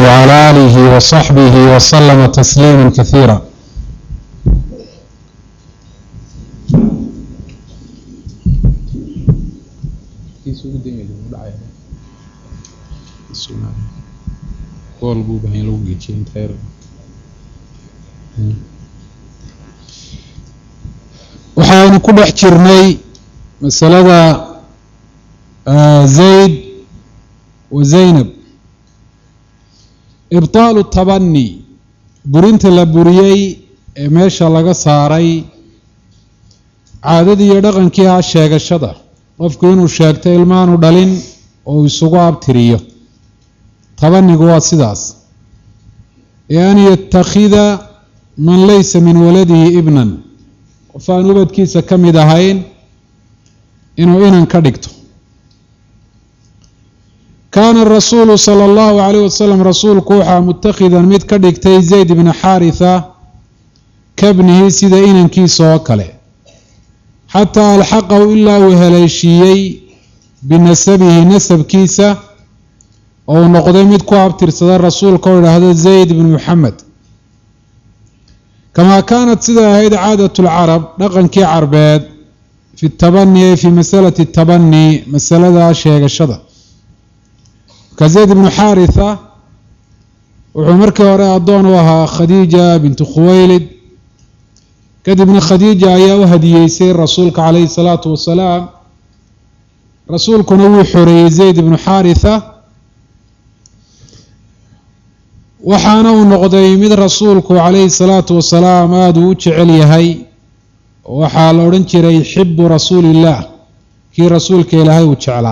وعلى آله وصحبه وسلم تسليما كثيرا. waxaynu ku dhex jirnay masalada zayd wa zaynab, ibطaalu tabani, burinta la buriyey ee meesha laga saaray caadadii iyo dhaqankii ah sheegashada, qofku inuu sheegto ilmaanu dhalin oo isugu abtiriyo. tabanigu waa sidaas, an yattakhida man laysa min waladihi ibnan, qof aan ubadkiisa ka mid ahayn inuu inan ka dhigto. kaana rasuulu sala allahu calayh wasalam, rasuulku waxaa mutakhidan mid ka dhigtay zayd ibna xaaritha kabnihi sida inankiisa oo kale, xataa alxaqahu ilaa uu haleeshiiyey binasabihi nasabkiisa oo uu noqday mid ku abtirsada rasuulka oo idhaahdo zayd ibnu muxamed. kamaa kaanat siday ahayd caadatu lcarab, dhaqankii carbeed, fi tabani ay fii masalati tabani, masalada sheegashada. ka zayd ibnu xaaritha wuxuu markii hore addoon u ahaa khadiija bintu khuwaylid, kadibna khadiija ayaa u hadiyeysay rasuulka calayhi salaatu wasalaam. rasuulkuna wuu xoreeyey zayd ibnu xaaritha, waxaana uu noqday mid rasuulku calayhi salaatu wasalaam aada uu u jecel yahay. waxaa la odhan jiray xibu rasuulillaah, kii rasuulka ilaahay uu jeclaa.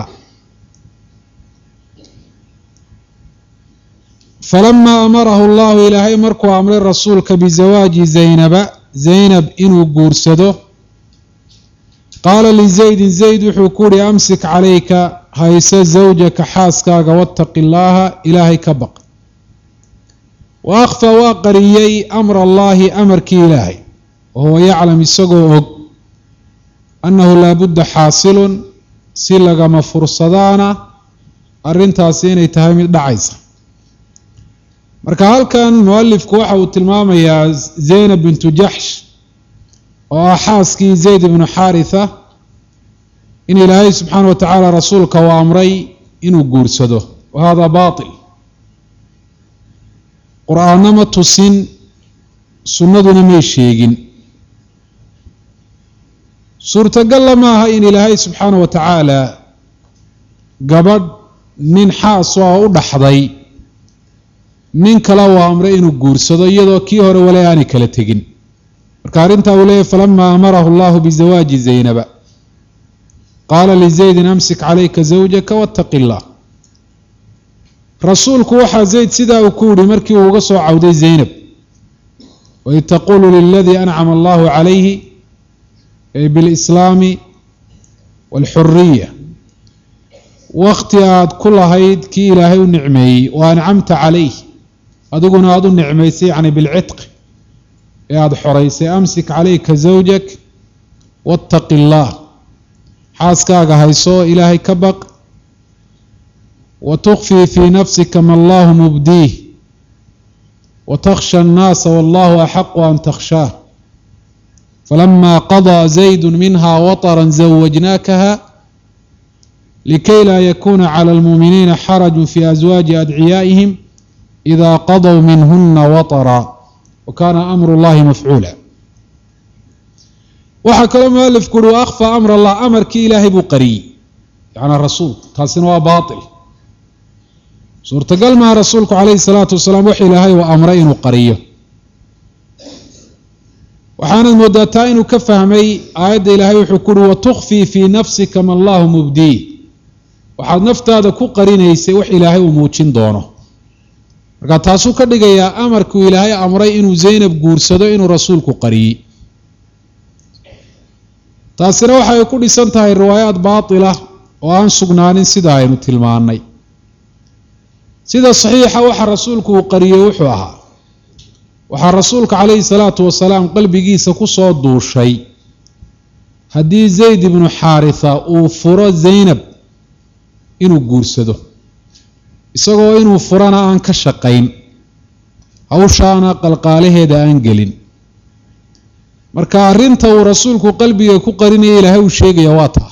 falamaa amarahu allahu, ilaahay markuu amray rasuulka bizawaaji zaynaba, zaynab inuu guursado, qaala lizaydin, zayd wuxuu ku uhi amsik calayka, hayso zawjaka xaaskaaga, wattaqi illaaha, ilaahay ka baq. wa akhfa waa qariyey amra allaahi, amarkii ilaahay, wahuwa yaclam, isagoo og annahu laabudda xaasilun, si lagama fursadaana arrintaasi inay tahay mid dhacaysa. marka halkan mualifku waxa uu tilmaamayaa zaynab bintu jaxsh oo ah xaaskii zayd ibnu xaaritha, in ilaahay subxaana wa tacaala rasuulka uu amray inuu guursado. wa hada baatil, qur-aanna ma tusin, sunnaduna may sheegin. suurtagalla maaha in ilaahay subxaana wa tacaala gabadh nin xaas oo u dhaxday nin kale uu amray inuu guursado iyadoo kii hore wali aanay kala tegin. marka arrintaa uu leeyahy falamaa amarahu allahu bizawaaji zaynaba qaala lizaydin amsik calayka zawjaka wattaqi illah. rasuulku waxaa zayd sidaa uu ku yihi markii uu uga soo cawday zaynab, waid taquulu liladii ancama allahu calayhi ay bilislaami waalxuriya, wakti aada ku lahayd kii ilaahay u nicmeeyey, wa ancamta calayh, adiguna aada u nicmaysay, yacni bilcitqi, ee aada xoraysay. amsik calayka zawjak wattaqi illaah, xaaskaaga hayso, ilaahay ka baq. wa tukfii fii nafsika ma allahu mubdiih, wa takhsha annaasa wallahu axaqu an takhshaah. falamaa qadaa zaydu minha wataran zawajnaakaha likay laa yakuuna cala almuuminiina xaraju fii aswaaji adciyaa'ihim idaa qadow minhuna watara, wa kaana amru llahi mafcuula. waxaa kaloo mualifku uhi wa akhfa amr allah, amarkii ilaahay buu qariyey, yacnaa rasuulku. taasina waa baatil. suurtagal maha rasuulku calayhi salaatu wasalaam wax ilaahay uu amray inuu qariyo. waxaanad moodaa taa inuu ka fahmay aayadda ilaahay wuxuu ku uhi watukfii fii nafsika ma allahu mubdiih, waxaad naftaada ku qarinaysay wax ilaahay uu muujin doono. marka taasuu ka dhigayaa amarkuu ilaahay amray inuu zaynab guursado inuu rasuulku qariyey. taasina waxay ku dhisan tahay riwaayaad baatila oo aan sugnaanin sida aynu tilmaannay. sida saxiixa waxa rasuulku uu qariyey wuxuu ahaa, waxaa rasuulka calayhi salaatu wasalaam qalbigiisa ku soo duushay haddii zayd ibnu xaaritha uu furo zaynab inuu guursado, isagoo inuu furana aan ka shaqayn hawshaana qalqaalaheeda aan gelin marka arrinta uu rasuulku qalbiga ku qarinaya ilaahay uu sheegaya waa taa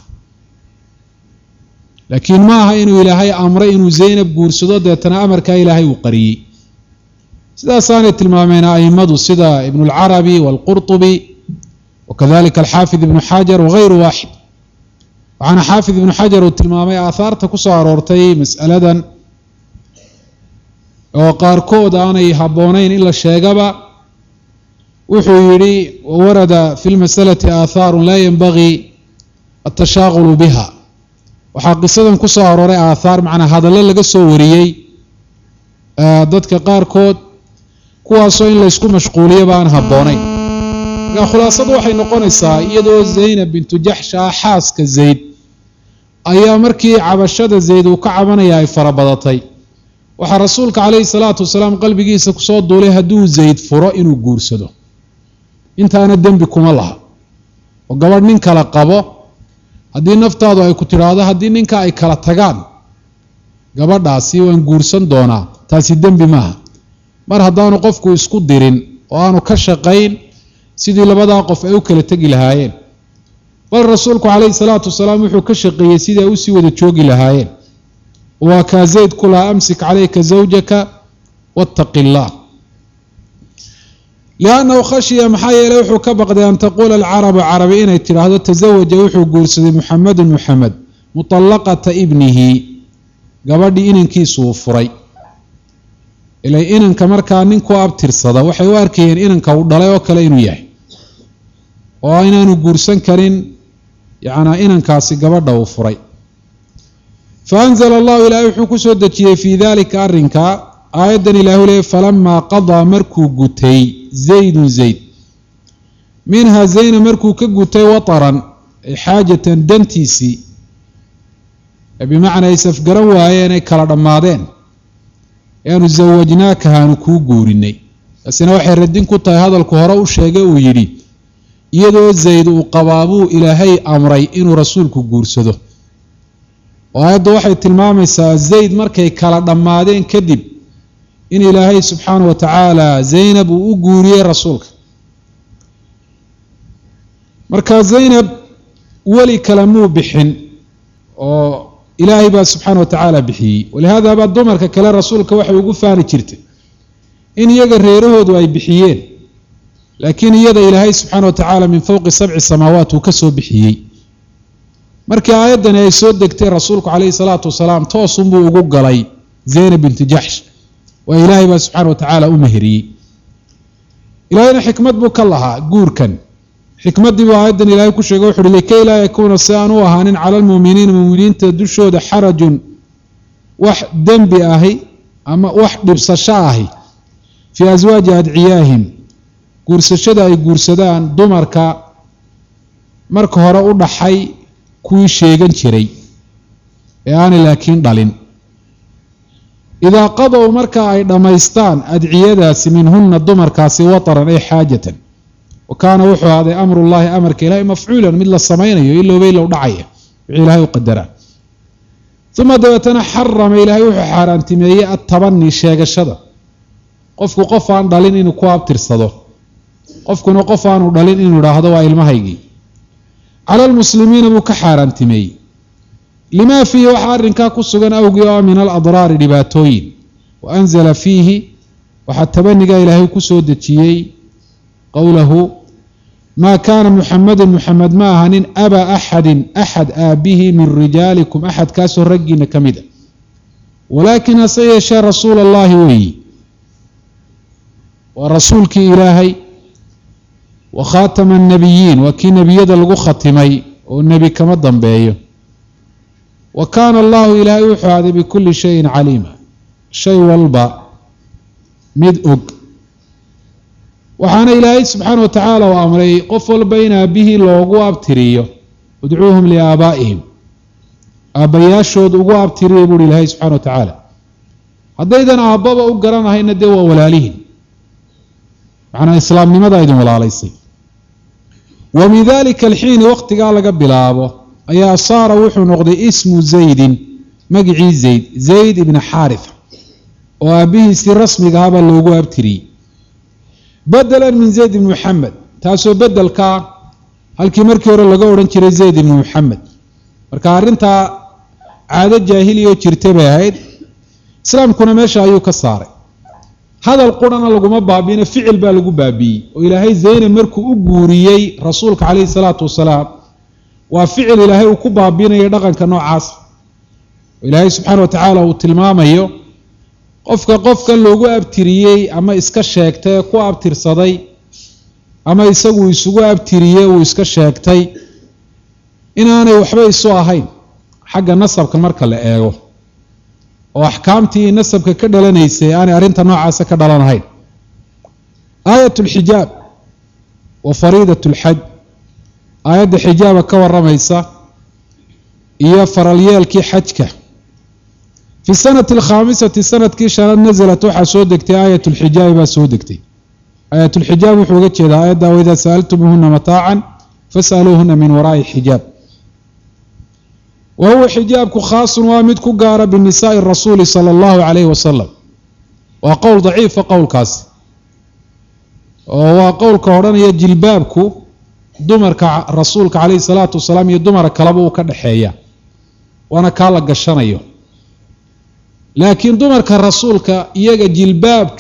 laakiin ma aha inuu ilaahay amray inuu Zaynab guursado deetana amarkaa ilaahay uu qariyey sidaasaanay tilmaameen a'immadu sida ibn al-Arabi wal-Qurtubi وكذلك الحافظ ابن حجر وغير واحد وعن حافظ ابن حجر وتلمامي آثار تكسو أرورتي مسألة وقاركود أنا يحبونين إلا الشيقبة وحيري وورد في المسألة آثار لا ينبغي التشاغل بها وحقصدا كسو أروري آثار معنا هذا اللي قصو وريي ضدك قاركود كواسو إلا يسكو مشغولية بان هبونين khulaasadu waxay noqonaysaa iyadoo Zaynab bint Jahsh xaaska Zayd ayaa markii cabashada Zayd uu ka cabanaya ay farabadatay waxa rasuulka kaleey salaatu wasalaam qalbigiisa ku soo duulay haduu Zayd furo inuu guursado intaana dambi kuma laha oo gabadh nin kala qabo hadii naftaadu ay ku tiraado hadii ninka ay kala tagaan gabadhaasi waan guursan doonaa taasi dambi maaha mar hadaanu qofku isku dirin oo aanu ka shaqayn sidii labada qof ay u kala tagi lahaayeen bal rasuulku kaleey salaatu wasalaam wuxuu ka shaqeeyay sidii ay u sii wada joogi lahaayeen waa ka Zayd kula amsik alayka zawjaka wattaqillah لأنه خشي محايل وحو كبقد أن تقول العرب عربيين اتراهدو تزوج وحو قرصد محمد مطلقة ابنه قبل إنن كيسو فري إلى إنن كمركا ننكو أبتر صدا وحي واركين إنن كودلاي وكلينو يحي وإنن قرصن كرين يعني إنن كاسي قبل دو فري فأنزل الله إلى وحو سودتي في ذلك أرنكا آية إله لي فلما قضى مركو قتي زيد منها زين مركو كقتي وطرا حاجة دنتيسي بمعنى يسفقروا وآياني كلا دمادين يعني زوجناك هانكو قوريني أسنا وحي الردين كنت هذا الكهراء الشيقاء ويري يدو زيد وقبابو إلهي أمري إنو رسولكو قورسدو وآيات وحي التلمامي زيد مركي كلا دمادين كدب إن إلهي سبحانه وتعالى زينب وقوري رسولك مركز زينب ولي كلامه بحن إلهي با سبحانه وتعالى بحي ولهذا بعد دمرك كلا رسولك وحي وقفاني كرته إن يقر ريرهود وأي بحيين لكن يد إلهي سبحانه وتعالى من فوق 7 سماوات وكسو بحيي مركز آيادنا يسود دكتير رسولك عليه الصلاة والسلام توصم بوقوق لي زينب بنت جحش وإلهي سبحانه وتعالى أمهري إلهينا حكمت بك الله قوركا حكمت دي وعيدا إلهي كشي قوحر لكي لا يكون السيان وهان على المؤمنين تدشوا ده حرج واحد دنب آهي أما واحد بصشاهي في أزواج أدعياهم قرسشدا أي قرسدان دمركا مرك هراء حي كوي شيغان شري يعني لكن ضالين إذا قضوا مركا أي دميستان أدعياداس منهن الضمر كاسي وطرا أي حاجة وكان وحو هذا أمر الله أمرك إلهي مفعولا مثل السمين إلا وبيلا ودعية إلهي وقدرا ثم دوتنا حرم إلهي وحو حاران تميي التبني الشيغ الشدى قفكو قفان دالين إنو كواب ترصدو قفكو نقفان دالين إنو راهدو وإلمهيجي على المسلمين بكحاران تميي لما فيه وحارن كاكسوغان أوغيو من الأضرار لباتوين وأنزل فيه وحتى بنقى إلهي كسودتيي قوله ما كان محمد ما هنين أبا أحد آبه من رجالكم أحد كاسو رقنا كمدا ولكن سيشاء رسول الله وي ورسولك إلهي وخاتم النبيين وكي نبي يدلغ ختمي والنبي كما ضنبيه وكان الله إلهي وحده بكل شيء عليما شيء والبا مدؤق وحان إلهي سبحانه وتعالى وأمري قفل بين به لوغو أبتريه ودعوهم لآبائهم آبياشود وغو أبتريه بول إلهي سبحانه وتعالى هذا إذن آبابا أقرانا هاي ندوا ولاليهن معنى إسلام لماذا إذن ولا ليسي ومن ذلك الحين وقت قال قبل آبه أي صار وحو نقضي اسم زيد مقعي زيد بن حارثة وأبيه رسمي هذا اللوغو أبتري بدلا من زيد بن محمد تاسو بدل كا هل كي مركي ورا لغا وران جيري زيد بن محمد marka arinta caado jaahiliyo jirtay bay ahayd islaamkuna meesha ayuu ka saaray hadal qurana laguma baabina ficil baa lagu baabiyay oo ilaahay Zaynab markuu u guuriyay rasuulka kaleey salaatu wasalaam waa ficil ilaahay uu ku baabinayo dhaqanka noocaas ilaahay subhanahu wa ta'ala uu tilmaamayo qofka loogu abtiriyay ama iska sheegtay ku abtirsaday ama isagu isugu abtiriyay uu iska sheegtay inaanay waxba isu ahayn xagga nasabka marka la eego oo ahkaamtii nasabka ka dhalanaysay aanay arinta noocaas ka dhalanahayn aayatul xijaab wa fariidatul hajj aayada xijaaba ka waramaysa iyo faralyeelkii xajka في السنة الخامسة سنة كيشان نزلت وحسودكتي آية الحجاب بسودكتي آية الحجاب وحوجت هذا آية وإذا سألتموهن متاعا فاسألوهن من وراء حجاب وهو حجابك خاص وامدك قارب بالنساء الرسول صلى الله عليه وسلم وقول ضعيف وقول كاسي وقول كوران يجلبابك دمرك رسولك عليه الصلاة والسلام يدمرك كلبه كدحية وانا كالك الشنيو لكن دمرك رسولك يجا جلبابك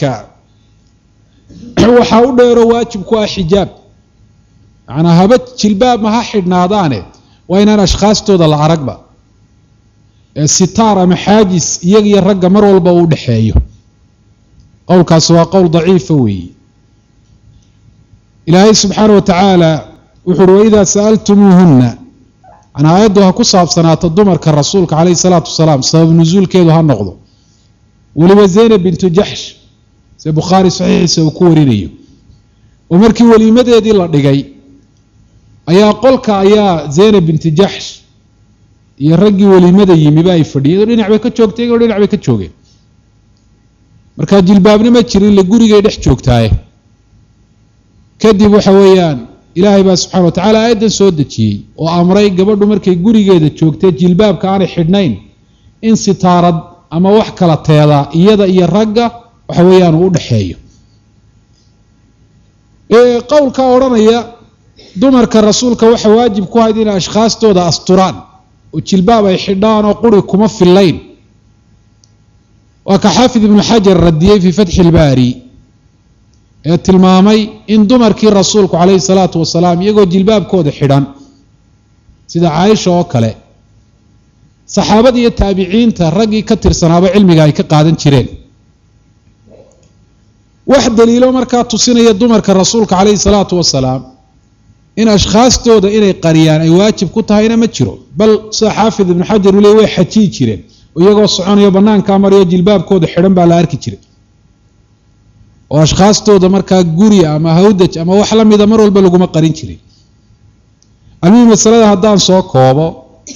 waxa u dheero waajibku ah xijaab ana habad jilbaab ma xidhnaadaane waa inaan ashkhaastooda la aragba sitaar ama xaajis iyaga iyo ragga mar walba u dhaxeeyo qowlkaas waa qowl daciif weey ilaahay subhanahu wa ta'ala wuxuu idha sa'altumuhunna ana ayadu ku saabsanaato dumarka rasuulka kaleey salaatu wasalaam sabab nuzuulkeedu ha noqdo waliba Zaynab bint Jahsh si Bukhari saxiixiisa uu ku warinayo oo markii waliimadeedii la dhigay ayaa qolka ayaa Zaynab bint Jahsh iyo raggii waliimada yimiba ay fadhiyeen dhinac bay ka joogtay oo dhinac bay ka joogeen marka jilbaabna ma jirin la gurigay dhex joogtaaye kadib waxa weeyaan ilaahay baa subhanahu wa ta'ala aayadan soo dejiyay oo amray gabadhu markay gurigeeda joogtay jilbaabka aanay xidhnayn in sitaarad ama wax kala teeda iyada iyo ragga waxa weeyaan u dhaxeeyo qowlka oranaya dumarka rasuulka waxa waajib ku ahayd in ashkhaastooda asturaan oo jilbaab ay xidhaan oo quri kuma filayn wa ka Haafid ibn Hajar radiyay fi Fath al-Bari tilmaamay in dumarkii rasuulku kaleey salaatu wasalaam iyagoo jilbaabkooda xidhan sida Aisha oo kale saxaabada iyo taabiciinta ragii ka tirsanaaba cilmiga ay ka qaadan jireen wax daliilo marka tusinaya dumarka rasuulka kaleey salaatu wasalaam in ashkhaastooda inay qariyaan ay waajib ku tahayna ma jiro bal Haafid ibn Hajar way xajii jireen iyagoo soconayo banaanka mariyo jilbaabkooda xidhan baa la arki jiray oo ashkhaastooda marka guri ama hawdaj ama wax la mid ah mar walba lagu ma qarin jiray amiin masalada hadaan soo koobo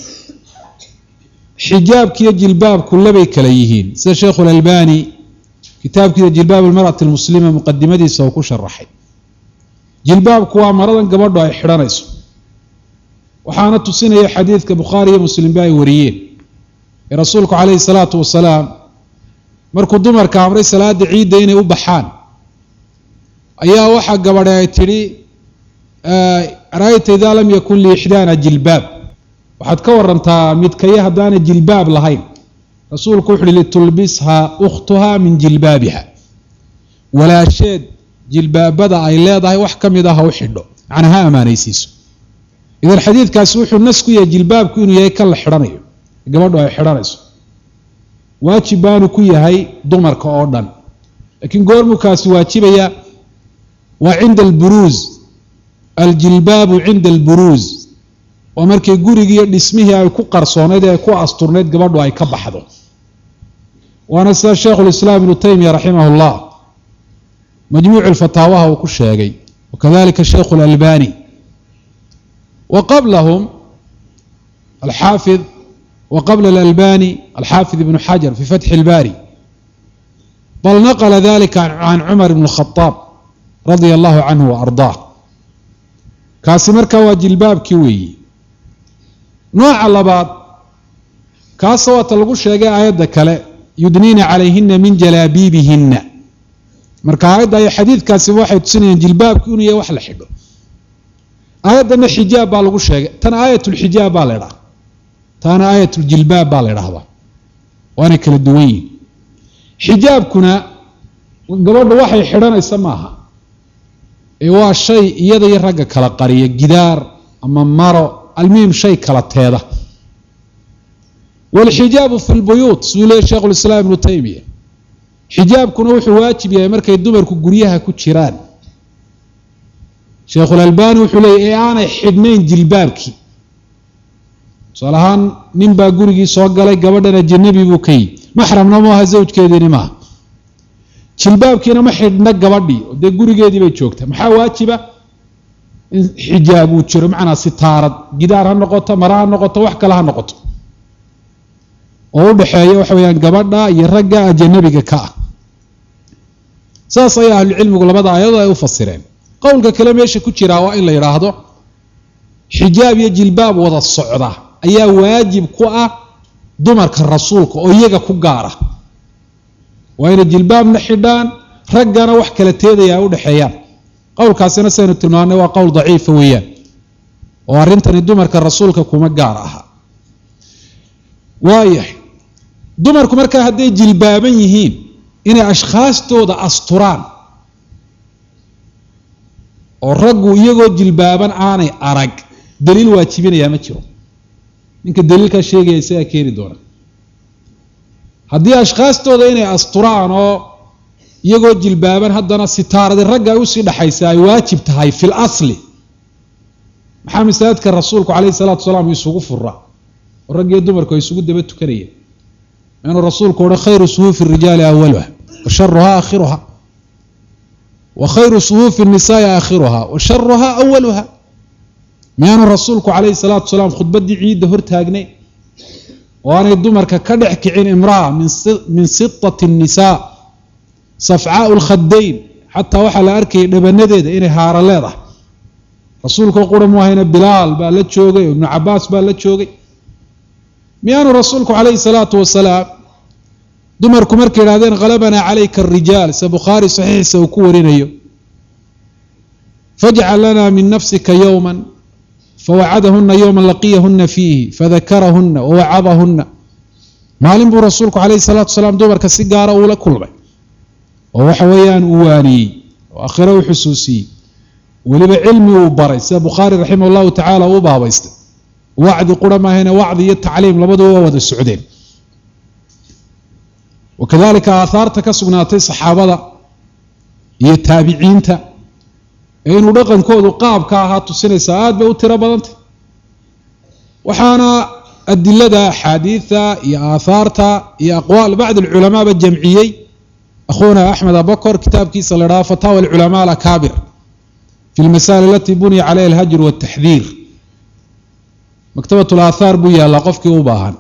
xijaabki iyo jilbaabku labay kala yihiin sida Sheekh al-Albani kitaabkiisa jilbaab al-mar'at al-muslima muqaddimadiisa uu ku sharaxay jilbaabku waa maradan gabadhu ay xidhanayso waxaana tusinaya xadiiska Bukhari iyo Muslim bay wariyeen rasuulku kaleey salaatu wasalaam markuu dumarka amray salaada ciid inay u baxaan ayaa waxa gabadha ay tiri raayta idha lam yakun li ihdana jilbaab waxaad ka warantaa mid kaya hadaan jilbaab lahayn rasuulku wuxuu li tulbisha ukhtuha min jilbabiha wala shay jilbaabada ay leedahay wax kamid ah u xidho anaha amaanaysiiso idan xadiidkaas wuxuu nasku yahay jilbaabku inuu yahay kala xidhanayo gabadhu ay xidhanayso waajibaanu ku yahay dumarka oo dhan laakiin goormukaas waajibaya waa cinda al-buruz al-jilbab cinda al-buruz wa markay guriga dhismihii ay ku qarsoonayd ay ku asturneed gabadhu ay ka baxdo waana sida Sheekh al-Islam Ibn Taymiyyah rahimahullah majmuu' al-fatawa uu ku sheegay وكذلك الشيخ الألباني وقبلهم الحافظ وقبل الألباني الحافظ ابن حجر في فتح الباري بل نقل ذلك عن عمر بن الخطاب رضي الله عنه وأرضاه كاسمركا وجلباب كوي نوع اللباد كاسوة تلقو شيئا آيات كلا yudniina calayhina min jalaabiibihina marka aayadda iyo xadiidkaasi waxay tusinayaan jilbaabku inuu yahay wax la xidho aayaddana xijaab baa lagu sheegay tan aayatulxijaab baa la idhaha taana aayatuljilbaab baa la idhahdaa waana kala duwan yihin xijaabkuna gabadha waxay xidhanaysa maaha ee waa shay iyada iyo ragga kala qariya gidaar ama maro almuhim shay kala teeda walxijaabu fi lbuyuut siduu leeyahy sheikhu lislaam ibnu taymiya xijaabkuna wuxuu waajib yahay markay dumarku guryaha ku jiraan sheikhulalbani wuxuu leeyahy ee aanay xidhnayn jilbaabkii tusaale ahaan nin baa gurigii soo galay gabadhan ajanabi buu ka yimi maxramna maaha zawjkeediini maaha jilbaabkiina ma xidhna gabadhii oo dee gurigeedii bay joogtaa maxaa waajiba in xijaab uu jiro macnaa sitaarad gidaar ha noqoto mara ha noqoto wax kale ha noqoto oo u dhexeeya waxa weeyaan gabadha iyo ragga ajanabiga ka ah saas ayaa ahlucilmigu labada aayadood ay u fasireen qowlka kale meesha ku jiraa waa in la yidhaahdo xijaab iyo jilbaab wada socda ayaa waajib ku ah dumarka rasuulka oo iyaga ku gaara waa inay jilbaabna xidhaan raggana wax kala teedaya ay u dhexeeyaan qowlkaasina saynu tilmaanay waa qowl daciifa weeyaan oo arrintani dumarka rasuulka kuma gaar aha waayahay dumarku markaa hadday jilbaaban yihiin inay ashkhaastooda asturaan oo raggu iyagoo jilbaaban aanay arag daliil waajibinayaa ma jiro ninka daliilkaa sheegaya isagaa keeni doona haddii ashkhaastooda inay asturaan oo iyagoo jilbaaban haddana sitaaradi ragga ay usii dhaxaysa ay waajib tahay fil asli maxaa masaajidka rasuulku calayhi salaatu wasalaam isugu fura oo rag iyo dumarku ay isugu daba tukanayeen inuu rasuulku odhan khayru suhuufi rijaali awaluha wa sharuhaa aakhiruha wa khayru suhuufi nisaai aakhiruha wa sharuhaa awaluha miyaanu rasuulku calayhi salaatu wasalaam khudbaddii ciidda hor taagnay oo aanay dumarka ka dhex kicin imra'a min sitati الnisaa safcaau lkhadayn xataa waxaa la arkayay dhabanadeeda inay haaro leedahay rasuulka qura mu ahayna bilaal baa la joogay oo ibnu cabaas baa la joogay miyaanu rasuulku calayhi salaatu wasalaam dumarku markay idhahdeen halabanaa calayka arijaal se bukhaari saxiixiisa uu ku warinayo fajcal lanaa min nafsika yowma fawacadahuna yowma laqiyahuna fiihi fadakarahuna wawacadahuna maalin buu rasuulku calayhi salaatu wasalaam dumarka si gaara uula kulmay oo waxa weeyaan uu waaniyey oo aakhiro u xusuusiyey weliba cilmi uu baray sida bukhaari raximah allahu tacaala uu baabaystay wacdi qura maahayna wacdi iyo tacliim labaduba waa wada socdeen wakadalika aahaarta ka sugnaatay saxaabada iyo taabiciinta ee inuu dhaqankoodu qaabka ahaa tusinaysa aad bay u tiro badantay waxaana adilada axaadiida iyo aahaarta iyo aqwaal bacd alculamaaba jamciyey akhuuna axmed abakor kitaabkiisa la dhaha fataawa alculamaa alakaabir fi lmasaa'il alatii buniya calayha alhajr waaltaxdiir maktabat laathaar buu yaallaa qofkii u baahan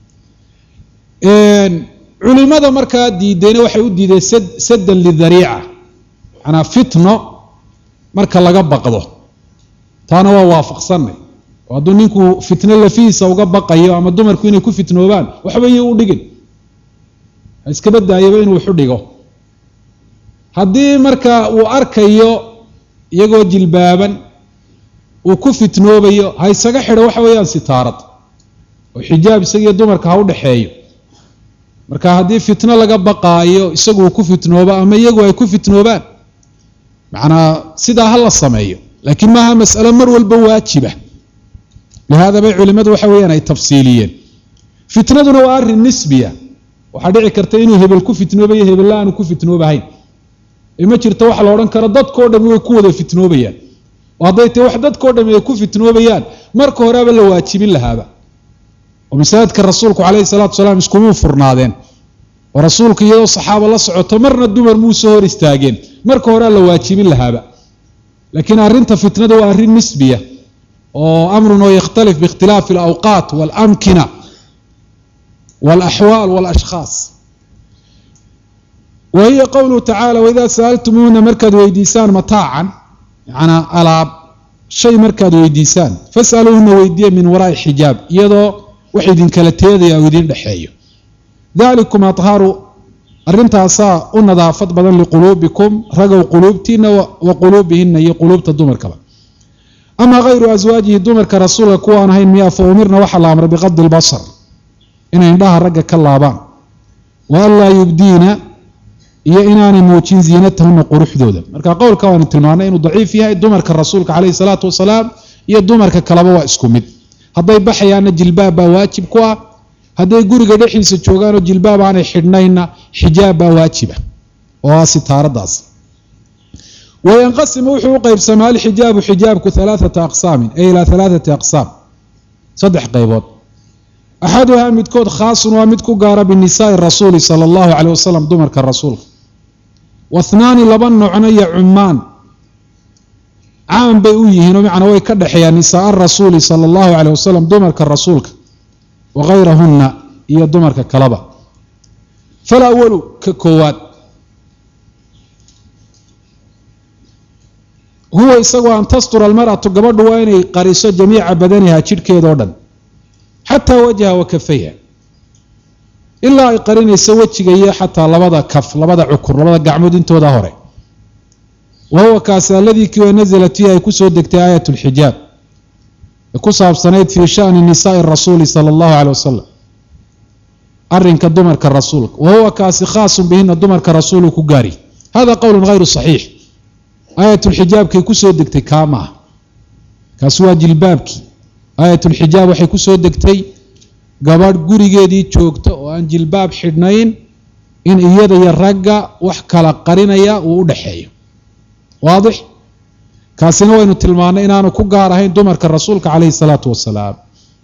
culimada markaa diidayna waxay u diideen saddan lidariica manaa fitno marka laga baqdo taana waa waafaqsanay oo hadduu ninku fitno lafihiisa uga baqayo ama dumarku inay ku fitnoobaan waxba iyo u dhigin ha iska badaayaba inuu waxu dhigo haddii marka uu arkayo iyagoo jilbaaban uu ku fitnoobayo ha isaga xidho waxa weeyaan sitaarad oo xijaab isagiyo dumarka ha u dhexeeyo marka haddii fitno laga baqaayo isagu uu ku fitnoobo ama iyagu ay ku fitnoobaan macnaa sidaa ha la sameeyo laakiin maaha mas'alo mar walba waajiba lihaada bay culimadu waxa weeyaan ay tafsiiliyeen fitnaduna waa arrin nisbiya waxaa dhici karta inuu hebel ku fitnoobayo hebella aanu ku fitnoobahayn ima jirto waxa la odhan karo dadkao dhami way ku wada fitnoobayaan oo hadday tahay wax dadkao dhami ay ku fitnoobayaan marka horeaba la waajibin lahaaba oo masaajidka rasuulku calayhi salaatu wasalaam iskumuu furnaadeen oo rasuulka iyadoo saxaaba la socoto marna dumar muu soo hor istaageen marka horea la waajibin lahaaba laakiin arrinta fitnada waa arrin nisbiya oo amrun oo yakhtalif biikhtilaafi alawqaat waalamkina waalaxwaal walashkhaas wa hiya qowluhu tacaala waidaa sa'altumuuna markaad weydiisaan mataacan macnaa alaab shay markaad weydiisaan fas'aluuhuna weydiiya min waraa'i xijaab iyadoo wax idinkala teedaya oo idin dhexeeyo ذلكم أطهار arintaasaa u nadaafad badan liquluubikum ragow quluubtiina wa quluubihinna iyo quluubta dumarkaba ama hayru aswaajihi dumarka rasuulka kuwaan ahayn miyaa fa umirna waxaa la amray biqadi lbasar inay indhaha ragga ka laabaan wa an laa yubdiina iyo inaanay muujin ziinatahuna quruxdooda marka qowlka waanu tilmaanay inuu daciif yahay dumarka rasuulka calayhi salaatu wasalaam iyo dumarka kaleba waa isku mid hadday baxayaanna jilbaab baa waajib ku ah hadday guriga dhexdiisa joogaanoo jilbaab aanay xidhnayna xijaab baa waajiba oo ah sitaaradaas wayanqasimu wuxuu u qaybsamaa alxijaabu xijaabku alaaata aqsaamin ay ilaa alaaati aqsaam saddex qaybood axaduhaa midkood khaasun waa mid ku gaara binisaai rasuuli sala allahu caleyh wasalam dumarka rasuulka wathnaani laba noocna yacumaan caam bay u yihiinoo macnaa way ka dhexeeyaan nisaaa rasuuli sala allahu caleyh wasalam dumarka rasuulka wagayrahunna iyo dumarka kaleba falawalu ka koowaad huwa isagoo an tastura almar'atu gabadhu waa inay qariso jamiica badaniha jidhkeedao dhan xataa wajha wa kafayha ilaa ay qarinayso wejiga iyo xataa labada kaf labada cukur labada gacmood intooda hore wa huwa kaasi aladii kiwa nasalat fiiha ay kusoo degtay aayat lxijaab ku saabsanayd fii shani nisaai rasuuli sala allahu caleyh wasalam arinka dumarka rasuulka wa huwa kaasi khaasun bihina dumarka rasuulu ku gaari hada qowlun hayru saxiix aayatulxijaabkay kusoo degtay kaa maaha kaasi waa jilbaabkii aayatulxijaab waxay kusoo degtay gabadh gurigeedii joogta oo aan jilbaab xidhnayn in iyada iyo ragga wax kala qarinaya uu u dhaxeeyo waadix kaasina waynu tilmaanay inaanu ku gaar ahayn dumarka rasuulka calayhi salaatu wasalaam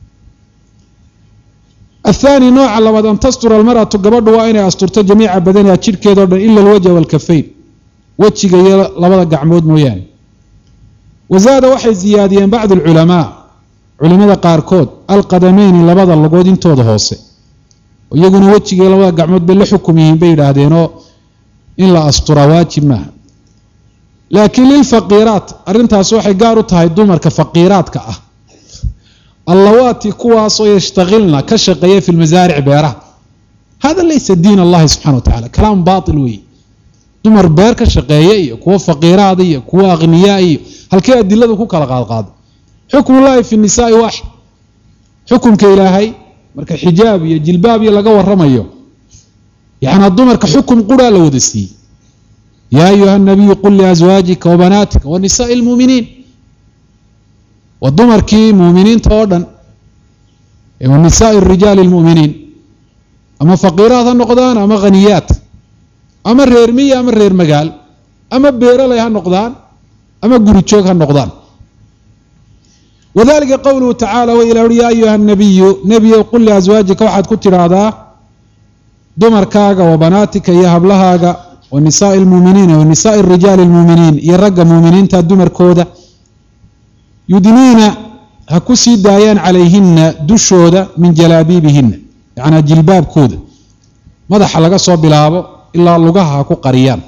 athaani nooca labaad an tastura almar'atu gabadhu waa inay asturto jamiica badaniha jidhkeedao dhan ila alwajha waalkafayn wejiga iyo labada gacmood mooyaane wazaada waxay ziyaadiyeen bacdu alculamaa culimada qaarkood alqadamayni labada lugood intooda hoose iyaguna wejiga iyo labada gacmood bay la xukum yihiin bay yidhaahdeenoo in la asturaa waajib maaha laakiin lilfaqiiraat arrintaas waxay gaar u tahay dumarka faqiiraadka ah allawaati kuwaasoo yashtaqilna ka shaqeeya fi lmasaaric beeraha hada laysa diin allahi subxana wa tacala kalaam baatil weeye dumar beer ka shaqeeya iyo kuwo faqiiraada iyo kuwo aqniyaa iyo halkee adiladu ku kala qaadqaado xukmullahi fi nisaai waaxid xukumka ilaahay marka xijaab iyo jilbaab iyo laga waramayo yacnaa dumarka xukum quraa la wada siiyey yaa ayuha nabiyu qul liaswaajika wabanaatika wanisaai lmuuminiin wa dumarkii muuminiinta oo dhan wanisaai rijaali lmu'miniin ama faqiiraad ha noqdaan ama khaniyaat ama reer miya ama reer magaal ama beeralay ha noqdaan ama guri joog ha noqdaan wadalika qowluhu tacaala wa ilaa uri yaa ayuha nabiyu nebiyow qul liaswaajika waxaad ku tidhaahdaa dumarkaaga wa banaatika iyo hablahaaga wa nisaai lmuuminiina wa nisaai rijaali lmuuminiin iyo ragga muuminiinta dumarkooda yudniina ha ku sii daayaan calayhina dushooda min jalaabiibihina yacnaa jilbaabkooda madaxa laga soo bilaabo ilaa lugaha ha ku qariyaan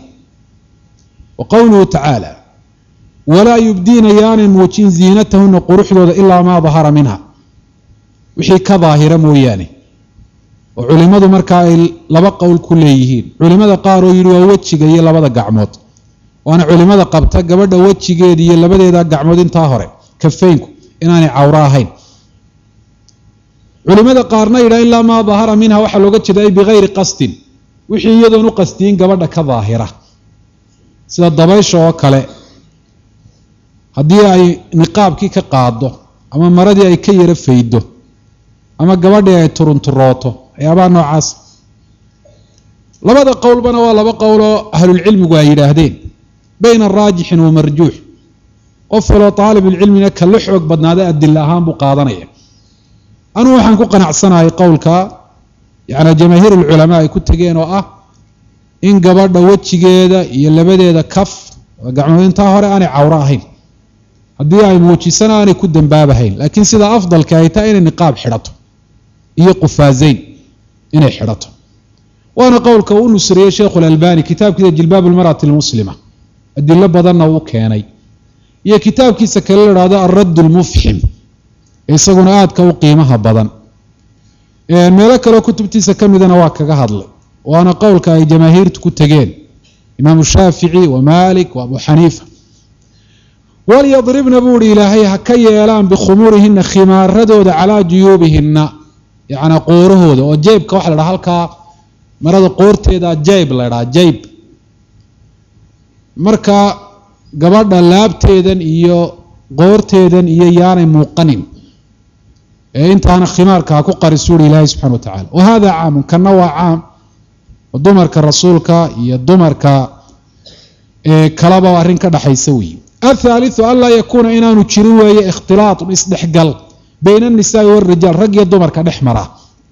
wa qowluhu tacaala walaa yubdiina yaanay muujin ziinatahuna quruxdooda ilaa maa dahara minha wixii ka daahira mooyaane oo culimmadu markaa ay laba qowl ku leeyihiin culimmada qaar oo yidhi waa wejiga iyo labada gacmood waana culimmada qabta gabadha wejigeeda iyo labadeeda gacmood intaa hore kafaynku inaanay cawro ahayn culimmada qaarna yidhaha ilaa maa dahara minha waxaa looga jeeda ay bikayri qasdin wixii iyadoon u qasdiyin gabadha ka daahira sida dabaysha oo kale haddii ay niqaabkii ka qaado ama maradii ay ka yaro faydo ama gabadhii ay turunturooto waxyaabaha noocaas labada qowlbana waa laba qowloo ahlulcilmigu ay yidhaahdeen bayna raajixin wa marjuux qof waloo taalibulcilmina ka la xoog badnaada adila ahaan buu qaadanaya anugu waxaan ku qanacsanahay qowlka yacnaa jamaahiir ulculamaa ay ku tegeen oo ah in gabadha wejigeeda iyo labadeeda kaf gacmood intaa hore aanay cawro ahayn haddii ay muujisana aanay ku dambaabahayn laakiin sida afdalka ay tahay inay niqaab xidhato iyo qufaazayn inay xidhato waana qowlka uu nusriyey sheekhu alalbani kitaabkiisa jilbaab almar'ati almuslima adilo badanna uu keenay iyo kitaabkiisa kale la idhahdo alradd almufxim ee isaguna aadka u qiimaha badan meelo kale kutubtiisa kamidana waa kaga hadlay waana qowlka ay jamaahiirtu ku tageen imaam shaafici wa malik wa abu xaniifa waliyadribna buuri ilaahay ha ka yeelaan bikhumurihina khimaaradooda calaa juyuubihina yacni qoorahooda oo jeybka waxa la dhaha halkaa marada qoorteeda jayb la dhaha jayb marka gabadha laabteedan iyo qoorteedan iyo yaanay muuqanin ee intaana khimaarka ku qarisuuri ilaahay subxaanahu wa tacaala wahada caamun kana waa caam dumarka rasuulka iyo dumarka kalaba arrin ka dhaxaysa weeye athaalithu an laa yakuuna inaanu jirin weeye ikhtilaatun isdhexgal bayna annisaai waalrijaal rag iyo dumarka dhex mara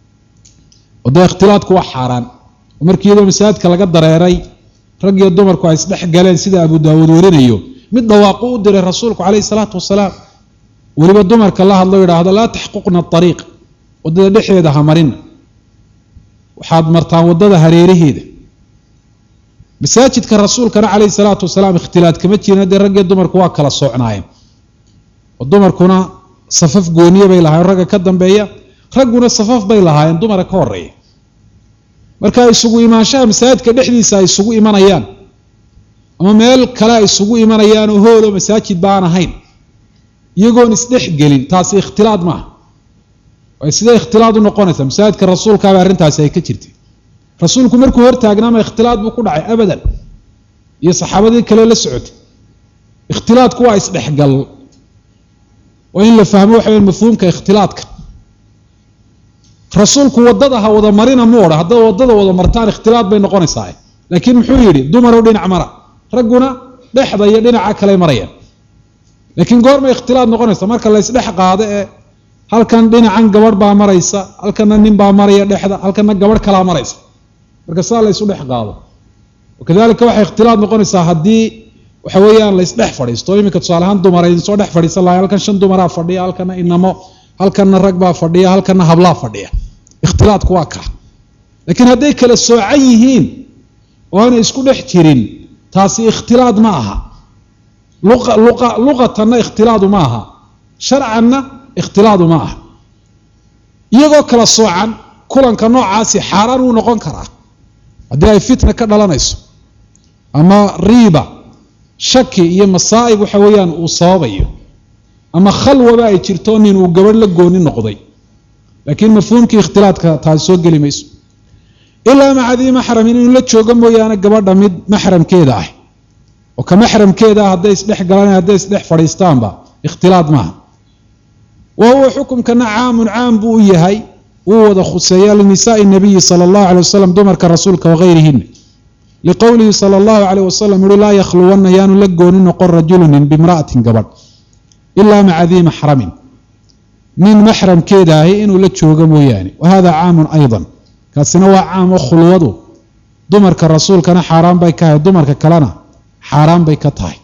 wada ikhtilaatku waa xaaraan markii iyadoo masaajidka laga dareeray rag iyo dumarku ay isdhex galeen sida abu daawuud warinayo mid dhawaaqo u diray rasuulku calayhi salaatu wasalaam weliba dumarka la hadlo yidhaahdo laa taxquqna ariiq waddada dhexdeeda ha marina waxaad martaan waddada hareeraheeda masaajidka rasuulkana calayhi salaatu wasalaam ikhtilaad kama jirin haddee rag iyo dumarku waa kala soocnaayeen oo dumarkuna safaf gooniye bay lahaayeen ragga ka dambeeya ragguna safaf bay lahaayeen dumara ka horeeya marka isugu imaanshaha masaajidka dhexdiisa ay isugu imanayaan ama meel kale ay isugu imanayaan oo hoolo masaajid baan ahayn iyagoon isdhex gelin taasi ikhtilaad maaha way sida ikhtilaad u noqonaysa masaajidka rasuulka baa arrintaasi ay ka jirtay rasuulku markuu hortaagnaama ikhtilaad buu ku dhacay abadan iyo saxaabadii kale la socotay ikhtilaadku waa isdhexgal waa in la fahmo waxa weeye mafhuumka ikhtilaadka rasuulku waddada ha wada marina mu odha haddaad waddada wada martaan ikhtilaad bay noqonaysaa laakiin muxuu yidhi dumarow dhinac mara ragguna dhexda iyo dhinaca kale marayaan laakiin goorma ikhtilaad noqonaysa marka la isdhex qaado ee halkan dhinacan gabadh baa maraysa halkana nin baa maraya dhexda halkana gabadh kalaa maraysa marka saa la isu dhex qaado wakadalika waxay ikhtilaad noqonaysaa haddii waxa weeyaan la isdhex fadhiisto iminka tusaale ahaan dumar ay soo dhex fadhiisan lahay halkan 5 dumaraa fadhiya halkana inamo halkana rag baa fadhiya halkana hablaa fadhiya ikhtilaadku waa ka laakiin hadday kala soocan yihiin oo aanay isku dhex jirin taasi ikhtilaad ma aha luqatanna ikhtilaadu ma aha sharcanna ikhtilaadu ma aha iyagoo kala soocan kulanka noocaasi xaaraan uu noqon karaa haddii ay fitna ka dhalanayso ama riiba shaki iyo masaa'ib waxa weeyaan uu sababayo ama khalwaba ay jirto nin uu gabadh la gooni noqday laakiin mafhuumkii ikhtilaadka taasi soo geli mayso ilaa maca dii maxramin inuu la joogo mooyaane gabadha mid maxramkeeda ah oo ka maxramkeeda ah hadday isdhex galaan hadday isdhex fadhiistaanba ikhtilaad maaha wa huwa xukumkana caamun caam buu u yahay wuu wada khuseeya linisaa'i nabiyi sala allahu calay wasalam dumarka rasuulka wagayrihina liqowlihi sala allahu calayh wasalam yihi laa yakhluwanna yaanu la gooni noqon rajulunin bimra'atin gabadh ilaa maca dii maxramin nin maxramkeeda ahi inuu la joogo mooyaane wa hada caamun aydan kaasina waa caam oo khulwadu dumarka rasuulkana xaaraan bay ka tahay dumarka kalena xaaraan bay ka tahay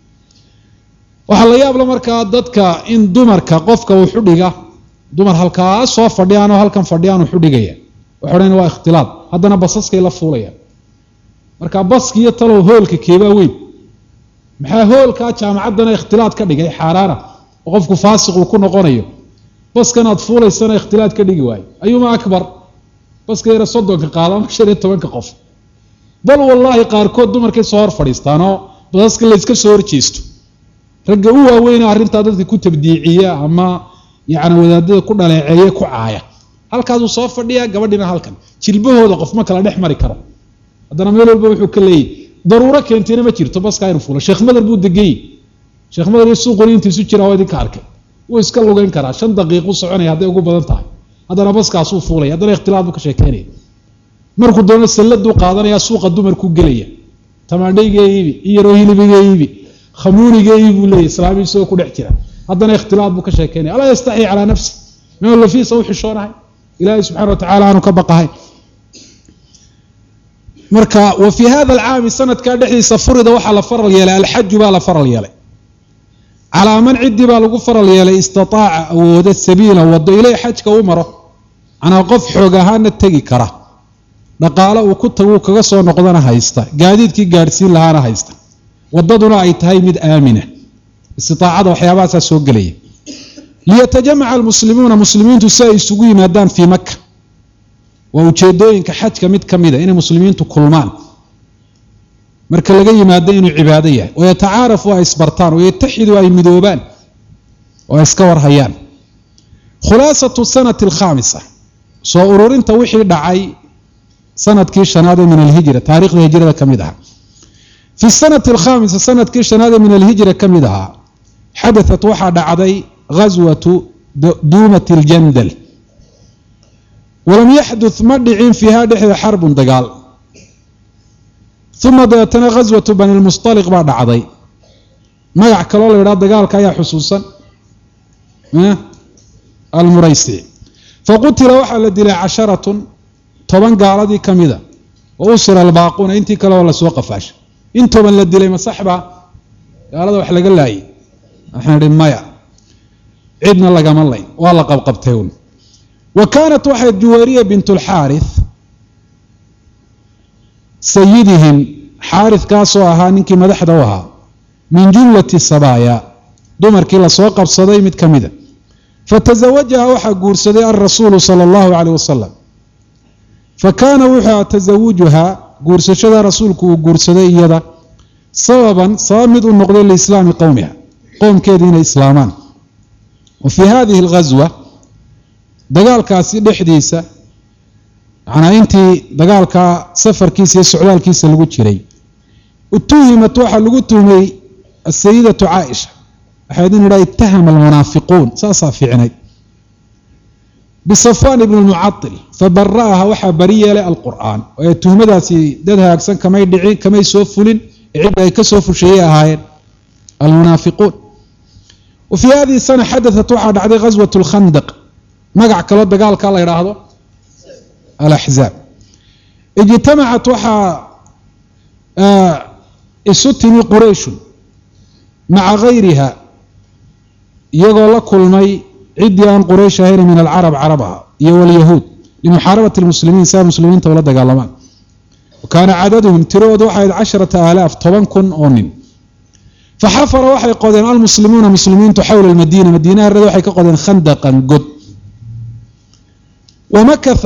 waxaa la yaabla markaa dadka in dumarka qofka uu xudhiga dumar halkaa soo fadhiyaan oo halkan fadhiyaan uu xudhigaya waxa odhan waa ikhtilaad haddana basaskay la fuulayaan marka baski iyo talow hoolka keebaa weyn maxaa hoolkaa jaamacaddana ikhtilaad ka dhigay xaaraana oo qofku faasiq uu ku noqonayo baskanaad fuulaysana ikhtilaad ka dhigi waayo ayuuma akbar baska yara 30 qaada ama 15 qof bal wallaahi qaarkood dumarkay soo hor fadhiistaanoo basaska la iska soo horjeesto ragga u waaweyn arrintaa dadka ku tabdiiciya ama yacni wadaadada ku dhaleeceeya ku caaya halkaasuu soo fadhiyaa gabadhina halkan jilbahooda qof ma kala dhex mari karo haddana meel walba wuxuu ka leeyahy daruuro keentayna ma jirto baska inuu fuulo sheekh madar buu degayey sheekh madar iyo suuquni intiisu jiraa waa idinka arkay wuu iska lugeyn karaa 5 daqiiqo soconaya hadday ugu badan tahay haddana baskaasuu fuulaya haddana ikhtilaad buu ka sheekeynaya markuu doono salladuu qaadanaya suuqa dumarkuu gelaya tamaandhayga iibi iyaroo hilibiga iibi khamuuniga iibi buu leeyahy islaamii isagoo ku dhex jira haddana ikhtilaad buu ka sheekeynaya alaa yastaxyi calaa nafsi meel lafiisa u xishoonahay ilaahay subxaana wa tacaala aanu ka baqahayn marka wa fii hada alcaami sanadkaa dhexdiisa furida waxaa la faral yeelay alxaju baa la faral yeelay calaa man ciddii baa lagu faral yeelay istataaca awooda sabiila wado ilay xajka u maro anaa qof xoog ahaana tegi kara dhaqaale uu ku tagu kaga soo noqdana haysta gaadiidkii gaadhsiin lahaana haysta wadaduna ay tahay mid aamina istitaacada waxyaabahaasaa soo gelaya liyatajamaca almuslimuuna muslimiintu si ay isugu yimaadaan fii maka ووجدوين كحج كمد كمدة إن مسلمين تكلمان مركا لغا يمادين عبادية ويتعارفوا إسبرتان ويتحدوا أي مدوبان ويسكور هيان خلاصة السنة الخامسة صورورين توحي دعاي سنة كيشنادة من الهجرة تاريخ الهجرة كمدها في السنة الخامسة سنة كيشنادة من الهجرة كمدها حدثت واحد عدي غزوة دومة الجندل ولم يحدث مدعين في هذه حرب دقال ثم ضيتنا غزوة بني المصطلق بعد عضي ما يعكلوا لي راد دقال كايا حسوسا المريسي فقتل واحد الذي 10 طبعا قال دي كميدا وأسر الباقون انتي كلا ولا سوق فاش انتو من الذي لي مصاحبة قال هذا وحلق الله احنا رمايا عدنا لقام الله والله قبقبتهون وكانت واحد جوارية بنت الحارث سيدهم حارث كاسو أهانك مدح دوها من جملة السبايا دمر كلا سوق بصدي متكمدة فتزوجها وحا قرصدي الرسول صلى الله عليه وسلم فكان وحا تزوجها قرصشها رسولك وقرصدي يدا سببا صامد النقضي لإسلام قومها قوم كيدين إسلامان وفي هذه الغزوة دقال كاسي دحديسة أنا أنتي دقال كا سفر كيسي سعودال كيسي اللي قلت شري اتهمت واحد اللي قلت السيدة عائشة أحيانا لا يتهم المنافقون ساسا في عني بصفوان بن المعطل فبرأها وحا برية للقرآن ويتهم ذا سيدتها أكسن كما يدعين كما يسوفلين عبا يكسوفوا شيئا هاين المنافقون وفي هذه السنة حدثت واحد عدي غزوة الخندق مقع كلا دقال كالله يراهدو الأحزاب اجتمعت وحا الستني قريش مع غيرها يقول لكل مي عديان قريش هير من العرب عربها واليهود لمحاربة المسلمين ساب المسلمين تولد قالمان وكان عددهم ترود 11,000 طبعا كن أونين فحفر واحد قدن المسلمون مسلمين تحول المدينة مدينة الرد واحد كقدن خندقا قد ومكث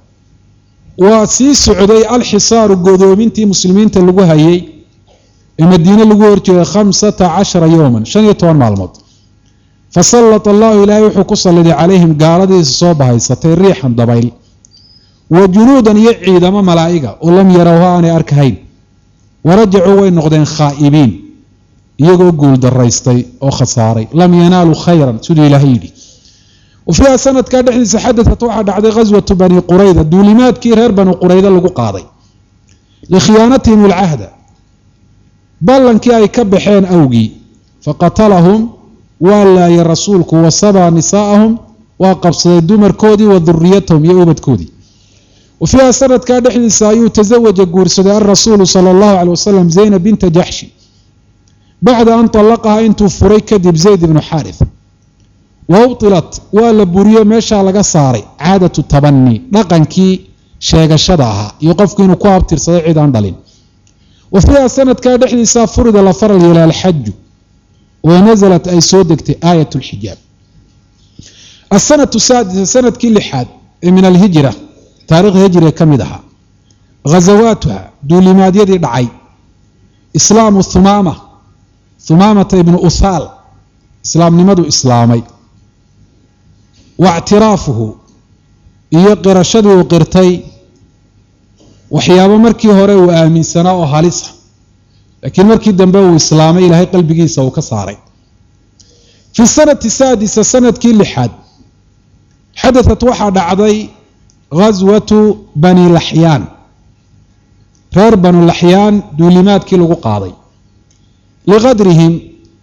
وسيس عدي الحصار قدومينتي مسلمين تلقوها هي المدينة لقوها 15 يوما شن يتوان معلومات فسلط الله إلهي وحكوص الذي عليهم قاردي الصوبة يستطير ريحا ضبيل وجنودا يعيد ما ملائكة ولم يروها أن أركهين ورجعوا وين نقدين خائبين يقول دريستي أو خساري لم ينالوا خيرا سدي إلهيدي وفيها سنة كان حدث حدثت واحد عدي غزوة بني قريظة دولمات كير بني قريظة لقو قاضي لخيانتهم العهد بلن كي أي كبحين أوجي فقتلهم ولا يا رسولك وصبى نساءهم وقبص دمر كودي وذريتهم يؤبد كودي وفيها سنة كان حدث يتزوج قرصد الرسول صلى الله عليه وسلم زينب بنت جحش بعد أن طلقها انتو فري كذب زيد بن حارث وابطلت ولا بريه ماشا لغا صاري عادة التبني لقنكي شيغشداها يقفك انو كو ابترسداي عيد ان دلين وفيها سنة كان دحديسا فرض لفرل الى الحج ونزلت اي سودكتي آية الحجاب السنة السادسة سنة كل حاد من الهجرة تاريخ هجرة كمدها غزواتها دولماد يدي دعي إسلام ثمامة ابن أثال إسلام نمدو إسلامي واعترافه يقر شد وقرتي وحياب مركي هوري وآمين سنة وهالسة لكن مركي دنبو إسلامي لهي قلبي سو كصاري في السنة السادسة سنة كل حد حدثت واحد عضي غزوة بني لحيان غير بني لحيان دولمات كيلو قاضي لغدرهم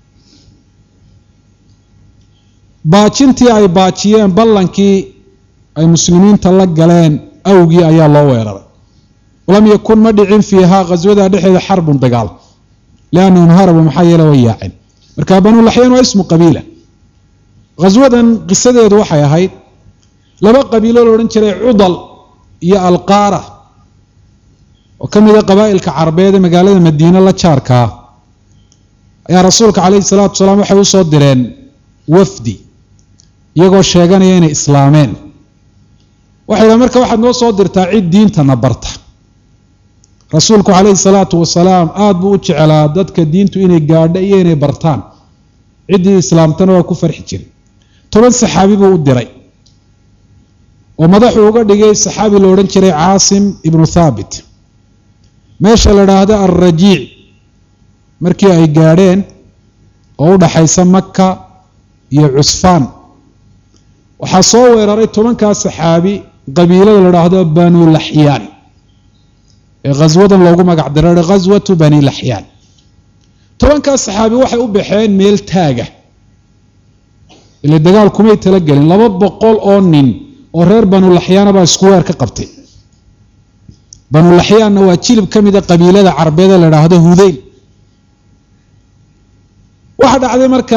باجنتي أي باجيان بلنكي أي مسلمين تلقلين أوجي أي الله ويرى ولم يكن مدعين فيها غزوة دحية حرب دقال لأنهم هربوا محيلة وياعين مركبانوا لحيان واسمه قبيلة غزوة قصة دوحة يا هاي لما قبيلة لو نشري عضل يا القارة وكم إذا قبائل كعربية مقالة مدينة لا تشاركها يا رسولك عليه الصلاة والسلام وحي صدرين وفدي يقول شيغان يعني إسلامين waxay marka waxaad noo soo dirtaa cid diintana barta rasuulku calayhi salaatu wasalaam aad buu u jeclaa dadka diintu inay gaadho iyo inay bartaan ciddii islaamtana waa ku farxi jiray 10 saxaabi buu u diray oo madaxuu uga dhigay saxaabi la odhan jiray caasim ibnu thaabit meesha la dhaahdo alrajiic markii ay gaadheen oo u dhaxaysa maka iyo cusfaan waxaa soo weeraray 10 saxaabi qabiilada la dhaahdo banu laxyaan ee ghaswadan loogu magac daray ghaswatu bani laxyaan 10 saxaabi waxay u baxeen meel taaga ila dagaal kumay tala galin 200 oo nin oo reer banu laxyaan baa isku weer ka qabtay banu laxyaan waa jilib kamid ah qabiilada carbeed la dhaahdo hudayl waxa dhacday marka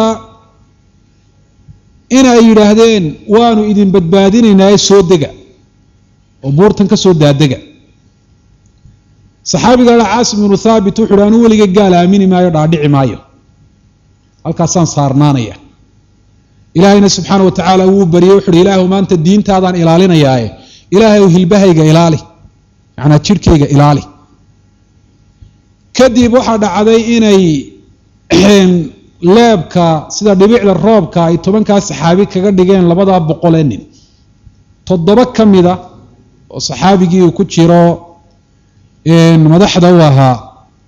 in ay yiraahdeen waanu idin badbaadinaynaa soo dega oo buurtan ka soo daadega saxaabiga caasim ibn thaabit wuxuu raanu waliga gaal aamini maayo dhaadhici maayo halkaasaan saarnaanaya ilaahayna subxaanahu wa tacaala wuu bariyay wuxuu ilaahu maanta diintaadaan ilaalinayaa ilaahay hilbahayga ilaali macna jirkayga ilaali kadib waxa dhacday inay leebka sida dhibicda roobka ay 10 saxaabi kaga dhigeen 200 nin 7 kamida oo saxaabigii uu ku jiro madaxda u ahaa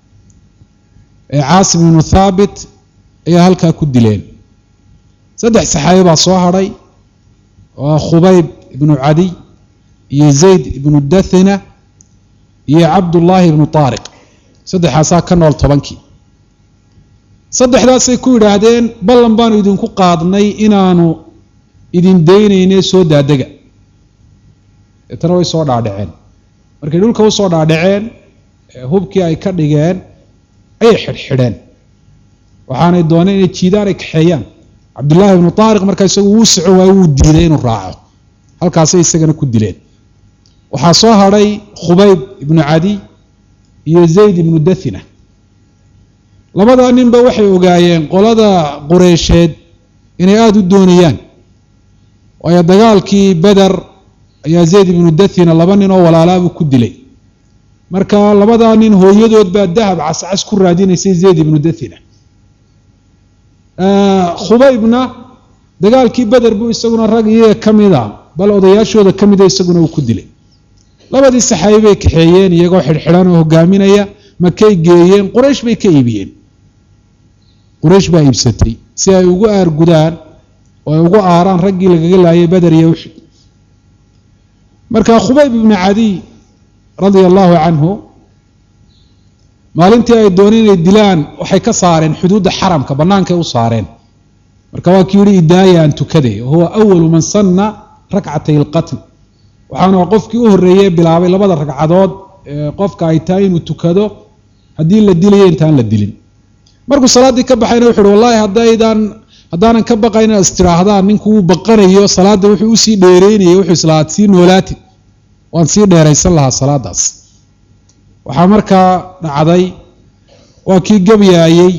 caasim ibn thaabit ayaa halkaa ku dileen 3 saxaabi baa soo haray oo khubayb ibn cadi iyo zayd ibn dathina iyo abdullah ibn tariq 3 ka nool 10kii 3daasay ku yiraahdeen ballan baanu idinku qaadnay inaanu idin deynayne soo daadega tan way soo dhaadhaceen markay dhulka u soo dhaadhaceen hubkii ay ka dhigeen ay xirxideen waxaanay dooneen inay jiidaan ay kaxeeyaan abdullah ibn tariq marka isagu uu socdo waa uu diiday inuu raaco halkaas ay isagana ku dileen waxa soo haray khubayb ibn adi iyo zayd ibn dathina labada ninba waxay ogaayeen qolada qureysheed inay aad u doonayaan oo dagaalkii badar ayaa zayd ibn dathina 2 nin oo walaalaab ku dilay marka labada nin hooyadood baa dahab cascas ku raadinaysay zayd ibn dathina khubaybna dagaalkii badar buu isaguna rag iyaga kamida bal odayaashooda kamida isaguna uu ku dilay labadii saxaabi bay kaxeeyeen iyagoo xirxiran oo hogaaminaya makay geeyeen quraysh bay ka iibiyeen quraysh baa iibsatay si ay ugu aargudaan oo ay ugu aaraan raggii lagaga laayay badar iyo uxud marka khubayb ibn adi radiyallahu anhu maalintii ay dooneen inay dilaan waxay ka saareen xuduudda xaramka banaanka u saareen marka waa kii yiri idaaya an tukaday huwa awwal man sanna rak'atay al-qatl waxaana qofkii u horeeyay bilaabay 2 ragcadood qofka ay tahay inuu tukado hadii la dilayo intaan la dilin markuu salaadii ka baxayna wuxuu wallahi hadaanan ka baqayna istiraahdaan ninku uu baqanayo salaada wuxuu u sii dheereynayay wuxuu islaad sii noolaati waan sii dheeraysan lahaa salaadaas waxa marka dhacday waa kii gabyayay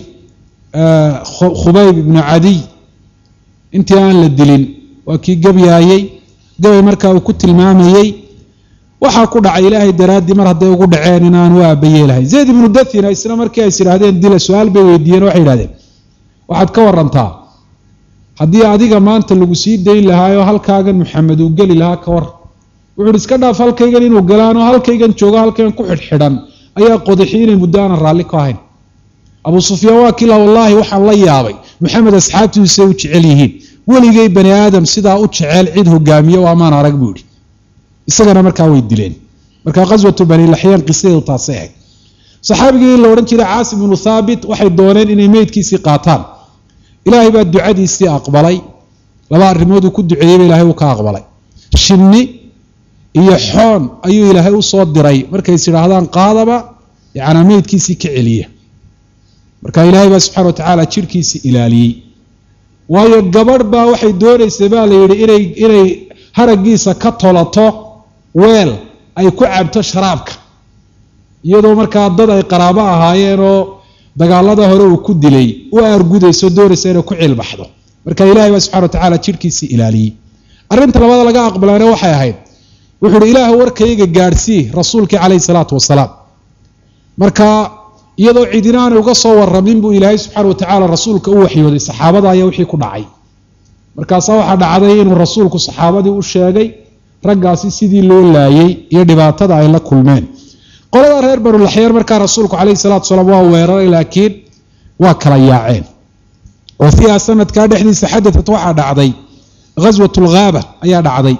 khubayb ibn adi intii aan la dilin waa kii gabyayay gabay marka uu ku tilmaamayay waxa ku dhacay ilaahay daraadi mar haday ugu dhaceen inaan waa bayeelahay zayd ibn dathina isla markii ay siraahdeen dila su'aal bay weydiiyeen waxay yiraahdeen waxaad ka warantaa haddii adiga maanta lagu sii dayn lahaayo halkaagan maxamed uu gali lahaa ka war wuxuu iska dhaaf halkaygan inuu galaano halkaygan joogo halkaygan ku xidhxidhan ayaa qodaxiinay muddaana raalli ka ahayn abu sufyaan waa kila wallahi waxaan la yaabay maxamed asxaabtiisa u jecel yihiin weligay bani aadam sidaa u jecel cid hogaamiyo waa maan arag buuri isagana markaa way dileen marka qaswatu bani laxyaan qisadeedu taasay ahayd saxaabigii la oran jiray caasim ibn thaabit waxay dooneen inay meydkiisii qaataan ilaahay baa ducadiisii aqbalay 2 arrimood uu ku duceeyay ilaahay uu ka aqbalay shinni iyo xoon ayuu ilaahay u soo diray markay isiraahdaan qaadaba yaana meydkiisii ka celiya marka ilaahay baa subxaanahu wa ta'aala jirkiisii ilaaliyay waayo gabadh baa waxay doonaysay baa la yiri inay haragiisa ka tolato weel ay ku cabto sharaabka iyadoo markaa dad ay qaraabo ahaayeen oo dagaalada hore uu ku dilay oo argudayso doonaysa inay ku cilbaxdo marka ilaahay subhanahu wa ta'ala jirkiisa ilaaliyay arinta labada laga aqbalayna waxay ahayd wuxuu ilaahay warkayga gaarsii rasuulkii calayhi salaatu wasalaam marka iyadoo cidinaan uga soo waramin buu ilaahay subxaanahu wa tacaala rasuulka u waxyooday saxaabada ayaa wixii ku dhacay markaasaa waxaa dhacday inuu rasuulku saxaabadii u sheegay raggaasi sidii loo laayay iyo dhibaatada ay la kulmeen qolada reer banu laxyar markaa rasuulku calayhi salaatu wasalaam waa weeraray laakiin waa kala yaaceen oo fiiha sanadkaa dhexdiisa xadatat waxaa dhacday ghaswat lghaaba ayaa dhacday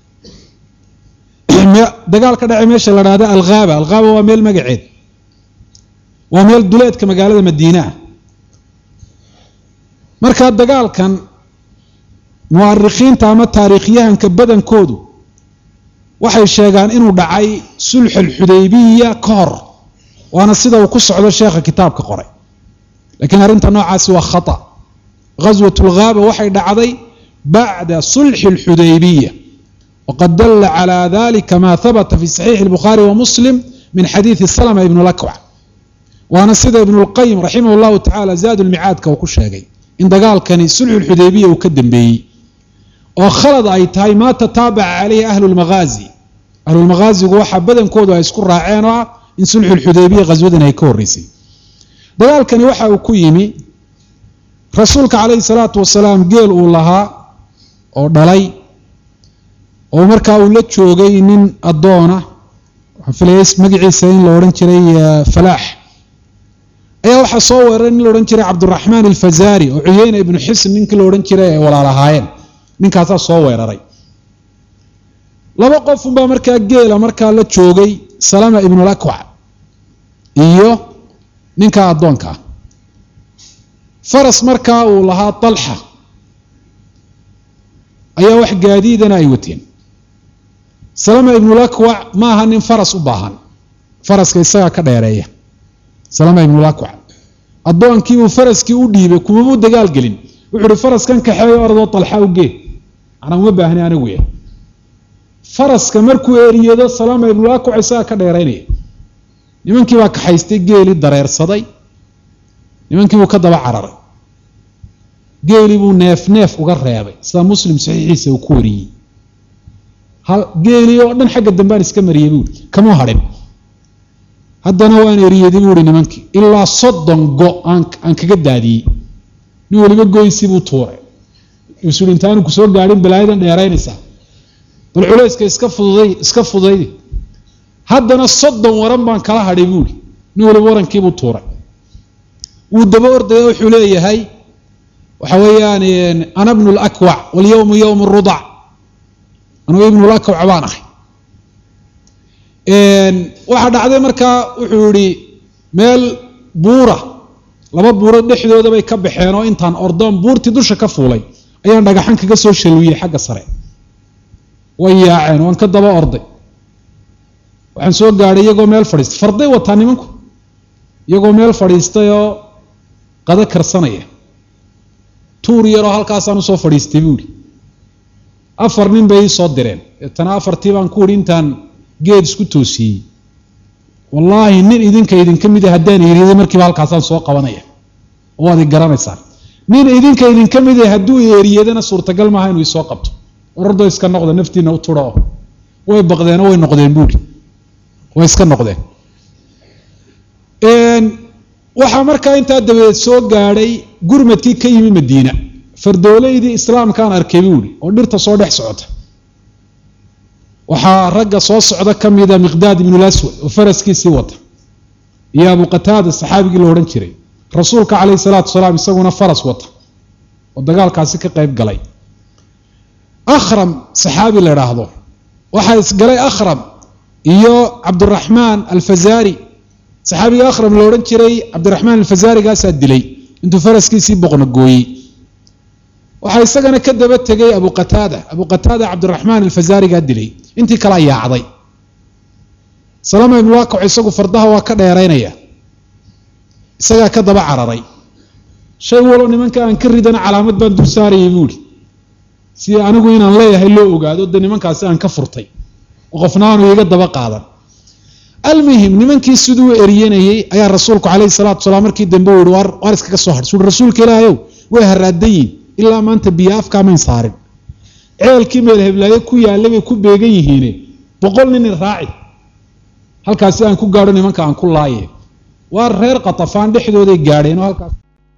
dagaal ka dhacay meesha la dhahda alghaaba waa meel magaceed waa meel duleedka magaalada madiina ah markaa dagaalkan mu'arikhiinta ama taariikhyahanka badankoodu waxay sheegaan inuu dhacay sulx alxudaybiya ka hor waana sida uu ku socdo sheekha kitaabka qoray laakiin arrinta noocaasi waa khata ghaswat lghaaba waxay dhacday bacda sulxi alxudaybiya waqad dalla calaa dalika ma habata fi saxiixi albukhaari wa muslim min xadiidi salama ibnu lakwac waana sida ibnu lqayim raximah llahu tacaala zaad ulmicaadka uu ku sheegay in dagaalkani sulxu lxudaybiya uu ka dambeeyey oo khalad ay tahay maa tataabaca calayhi ahlulmaghaazi ahlulmaghaazigu waxaa badankoodu ay isku raaceen oo ah in sulxu lxudaybiya ghaswadan ay ka horreysay dagaalkani waxa uu ku yimi rasuulka calayhi salaatu wasalaam geel uu lahaa oo dhalay oo markaa uu la joogay nin addoona waxaan filaya magaciisa in la odhan jiray falaax ayaa waxaa soo weeraray nin la odhan jiray cabduraxmaan alfazaari oo cuyeyna ibnu xisn ninkii la odhan jiray ay walaalahaayeen ninkaasaa soo weeraray laba qof unbaa markaa geela markaa la joogay salama ibnu lakwac iyo ninkaa addoonka ah faras markaa uu lahaa talxa ayaa wax gaadiidana ay wateen salama ibnu lakwac ma aha nin faras u baahan faraska isagaa ka dheereeya salama ibnu lakwac addoonkii uu faraskii u dhiibay kumabuu dagaal gelin wuxuu uhi faraskan kaxeeyo ordoo talxa u gee anaa uma baahni anigu ya faraska markuu eriyado salama ibnu lakwac isagaa ka dheeraynaya nimankii baa kaxaystay geelii dareersaday nimankii buu ka daba cararay geelii buu neef uga reebay sida muslim saxiixiisa uu ku wariyey geelii oo dhan xagga dambaan iska mariyey buui kamuu hadhin haddana waan eriyaday buu ihi nimankii ilaa 30 go aan kaga daadiyey nin waliba goysii buu tuuray isuhi intaanu ku soo gaadhin balaayadan dheeraynaysaa bal culayska iska fudaydi haddana 30 waran baan kala hadhay buui nin waliba warankiibuu tuuray wuu daba ordaya wuxuu leeyahay waxa weeyaan ana ibnu lakwac walyawmu yawmu rudac anugu ibnu lakwac baan ahay waxaa dhacday markaa wuxuu yihi meel buura laba buuro dhexdooda bay ka baxeen oo intaan ordoon buurtii dusha ka fuulay ayaan dhagaxan kaga soo shalwiyey xagga sare way yaaceen waan ka daba orday waxaan soo gaadhay iyagoo meel fadhiistay farday wataa nimanku iyagoo meel fadhiistay oo qado karsanaya tuur yaroo halkaasaan usoo fadhiistay buu ihi 4 nin bay ii soo direen tana 4tii baan ku ihi intaan geed isku toosiyey wallaahi nin idinka mid ah haddaan eriyaday markiiba halkaasaan soo qabanaya oo waad i garanaysaan nin idinka mid ah hadduu eriyadana suurtagal maaha inuu isoo qabto ordo iska noqda naftiina u turo way baqdeen oo way noqdeen buu ihi way iska noqdeen waxaa markaa intaa dabadeed soo gaadhay gurmadkii ka yimi madiina fardooleydii islaamkaan arkay buu ihi oo dhirta soo dhex socota waxaa ragga soo socda ka mida miqdaad ibnu laswad oo faraskiisii wata iyo abu qataada saxaabigii la odhan jiray rasuulka calayhi salaatu wasalaam isaguna faras wata oo dagaalkaasi ka qayb galay akhram saxaabi la idhaahdo waxaa isgalay akhram iyo cabduraxmaan alfazaari saxaabiga akhram la odhan jiray cabdiraxmaan alfazaarigaasaa dilay intuu faraskiisii boqna gooyey waxaa isagana ka daba tegay abu qataada cabdiraxmaan alfazaarigaa dilay intii kala yaacday salama ibnu lakwac isagu fardaha waa ka dheeraynaya isagaa ka daba cararay shay walo nimanka aan ka ridana calaamad baan dul saarayay buuhi si anigu inaan leeyahay loo ogaado de nimankaasi aan ka furtay oo qofna aanu iga daba qaadan almuhim nimankii siduu eriyanayay ayaa rasuulku calayhi salaatu wasalaam markii dambe uu yihi waar iskaga soo hadh rasuulka ilaahayow way haraadan yihin ilaa maanta biyo afkaamayn saarin ceelkii meel heblaayo ku yaallay bay ku beegan yihiine boqol nin raaci halkaasi aan ku gaadho nimanka aan ku laaye waa reer Qatafaan dhexdooday gaadheen oo halkaas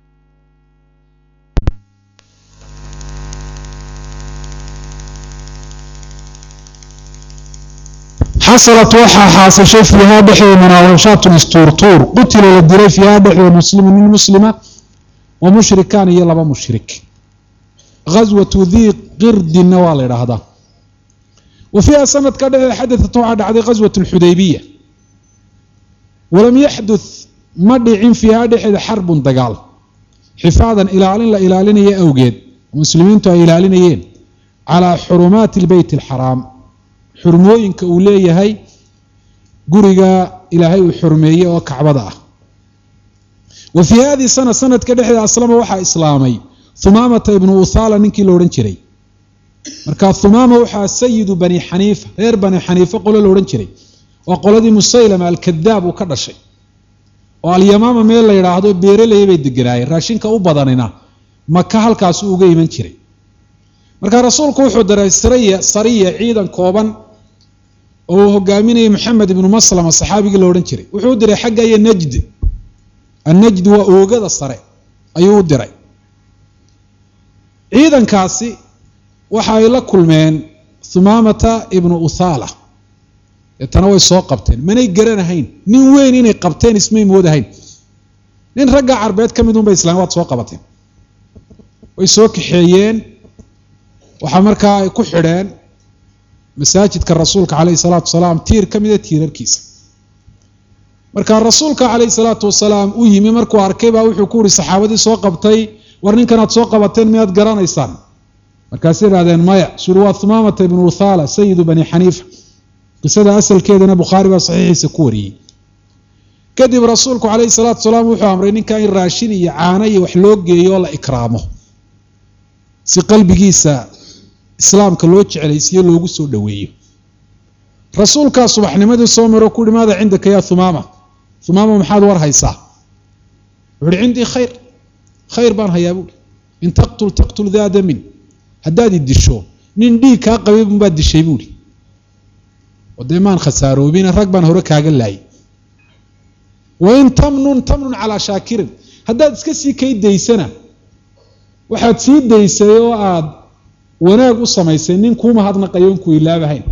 حصلت وحى حاصل شيء فيها بحي مناوشات استورتور قتل الدري فيها بحي مسلمة ومشركان يلا مشرك غزوة ذي قرد النوال هذا وفيها سنة كده حدثت عن غزوة الحديبية ولم يحدث مدع فيها حرب دقال حفاظا إلى لنا أوجد مسلمين إلى لنا على حرمات البيت الحرام xurmooyinka uu leeyahay guriga ilaahay uu xurmeeyay oo kacbada ah وفي هذه السنة سنة كده أسلم وحى إسلامي ثمامة ابن أثالة نكي لورن جري مركا ثمامة وحى سيد بني حنيفة غير بني حنيفة قول لورن جري وقال دي مسيلمة الكذاب وكذا شيء واليمامة ميل لا يراهدو بيري لي بيد جراي راشين كأو بدننا مكة هالكاسو جاي من جري مركا رسول كوحو دري سرية عيدا كوبا وهو قاميني محمد بن مسلم الصحابي لورن جري وحو دري حقا النجد النجد وأوجد الصريع أيو دري عيدا كاسي وحاي لكل من ثمامة ابن أثالة يتنوي سوق قبتين من يقرن هين من وين إني قبتين اسمي مودا هين نين رجع عربيات كم يدون بإسلام وات سوق قبتين ويسوق حيين وحمركا كحرين مساجد كالرسول عليه الصلاة والسلام تير كم يدا تير الكيس marka rasuulka kaleey salaatu wasalaam uu yimi markuu arkay baa wuxuu ku ri saxaabadii soo qabtay war ninkan aad soo qabateen miyaad garanaysaan markaas yiraahdeen maya surwa Thumaamah ibn Uthala sayyid bani Hanifa qisada asalkeedana Bukhari baa saxiixiisa ku wariyay kadib rasuulku kaleey salaatu wasalaam wuxuu amray ninkan in raashin iyo caano iyo wax loo geeyo la ikraamo si qalbigiisa islaamka loo jecelaysiyo loogu soo dhaweeyo rasuulka subaxnimadii soo maro ku dhimaada cindaka ya Thumaamah ثمامة محاد ور هيسا وعلي عندي خير بان هيابو إن تقتل ذا دم هدادي الدشو نندي كا قبيب مباد الشيبولي وديمان خسارو بين الرقبان هورك هاقل لاي وإن تمنن على شاكر هداد اسكسي كي ديسنا وحاد سيد ديسيو عاد وناقو سميسنين كوما هادنا قيون كو إلابهين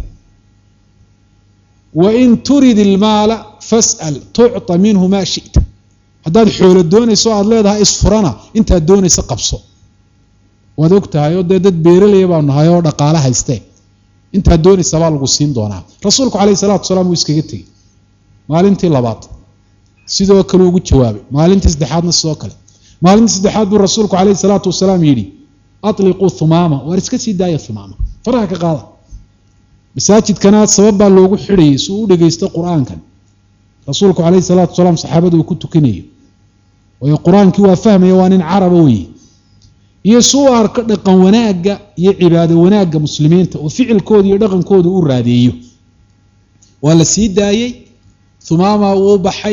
وإن تريد المال فاسأل تعطى منه ما شئت هذا حول الدوني سؤال لها إصفرنا انت الدوني سقبصو ودوكتها يودد بيرلي يبان هايو دقالها يستي انت الدوني سبال قسين دونا رسولك عليه الصلاة والسلام ويسكيتي مالنتي لباط سيدو كلو جوابي مالنتي ازدحاد نسوكل مالنتي ازدحاد رسولك عليه الصلاة والسلام يلي أطلقوا ثمامة ورسكتي داية ثمامة فرحك قال مساجد كانت سبب لوغو خري سو دغيست قران كان رسولك عليه الصلاه والسلام صحابته كنت كنيه وي قران كي وفهمي وان عربوي يسوع دقن وناغا يا عباده وناغا مسلمين وفعل كود يا دقن كود او راديو ولا سيدايي ثمامه وبحي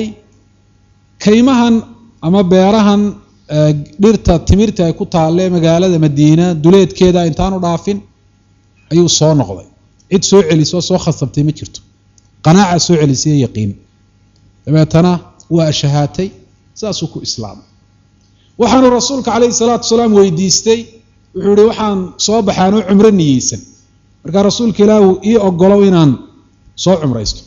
كيمهن اما بيرهن dhirta timirta ay ku taale magaalada Madiina duleedkeeda intaanu dhaafin ayuu soo noqday cid soo celiso soo khasabtay ma jirto qanaaca soo celisay yaqiin dabeetana waa shahaatay saasuu ku islaam waxaanu rasuulka kaleey salaatu wasalaam weydiistay wuxuu yiri waxaan soo baxaano umro niyeysan marka rasuulka ilaahu ii ogolow inaan soo umraysto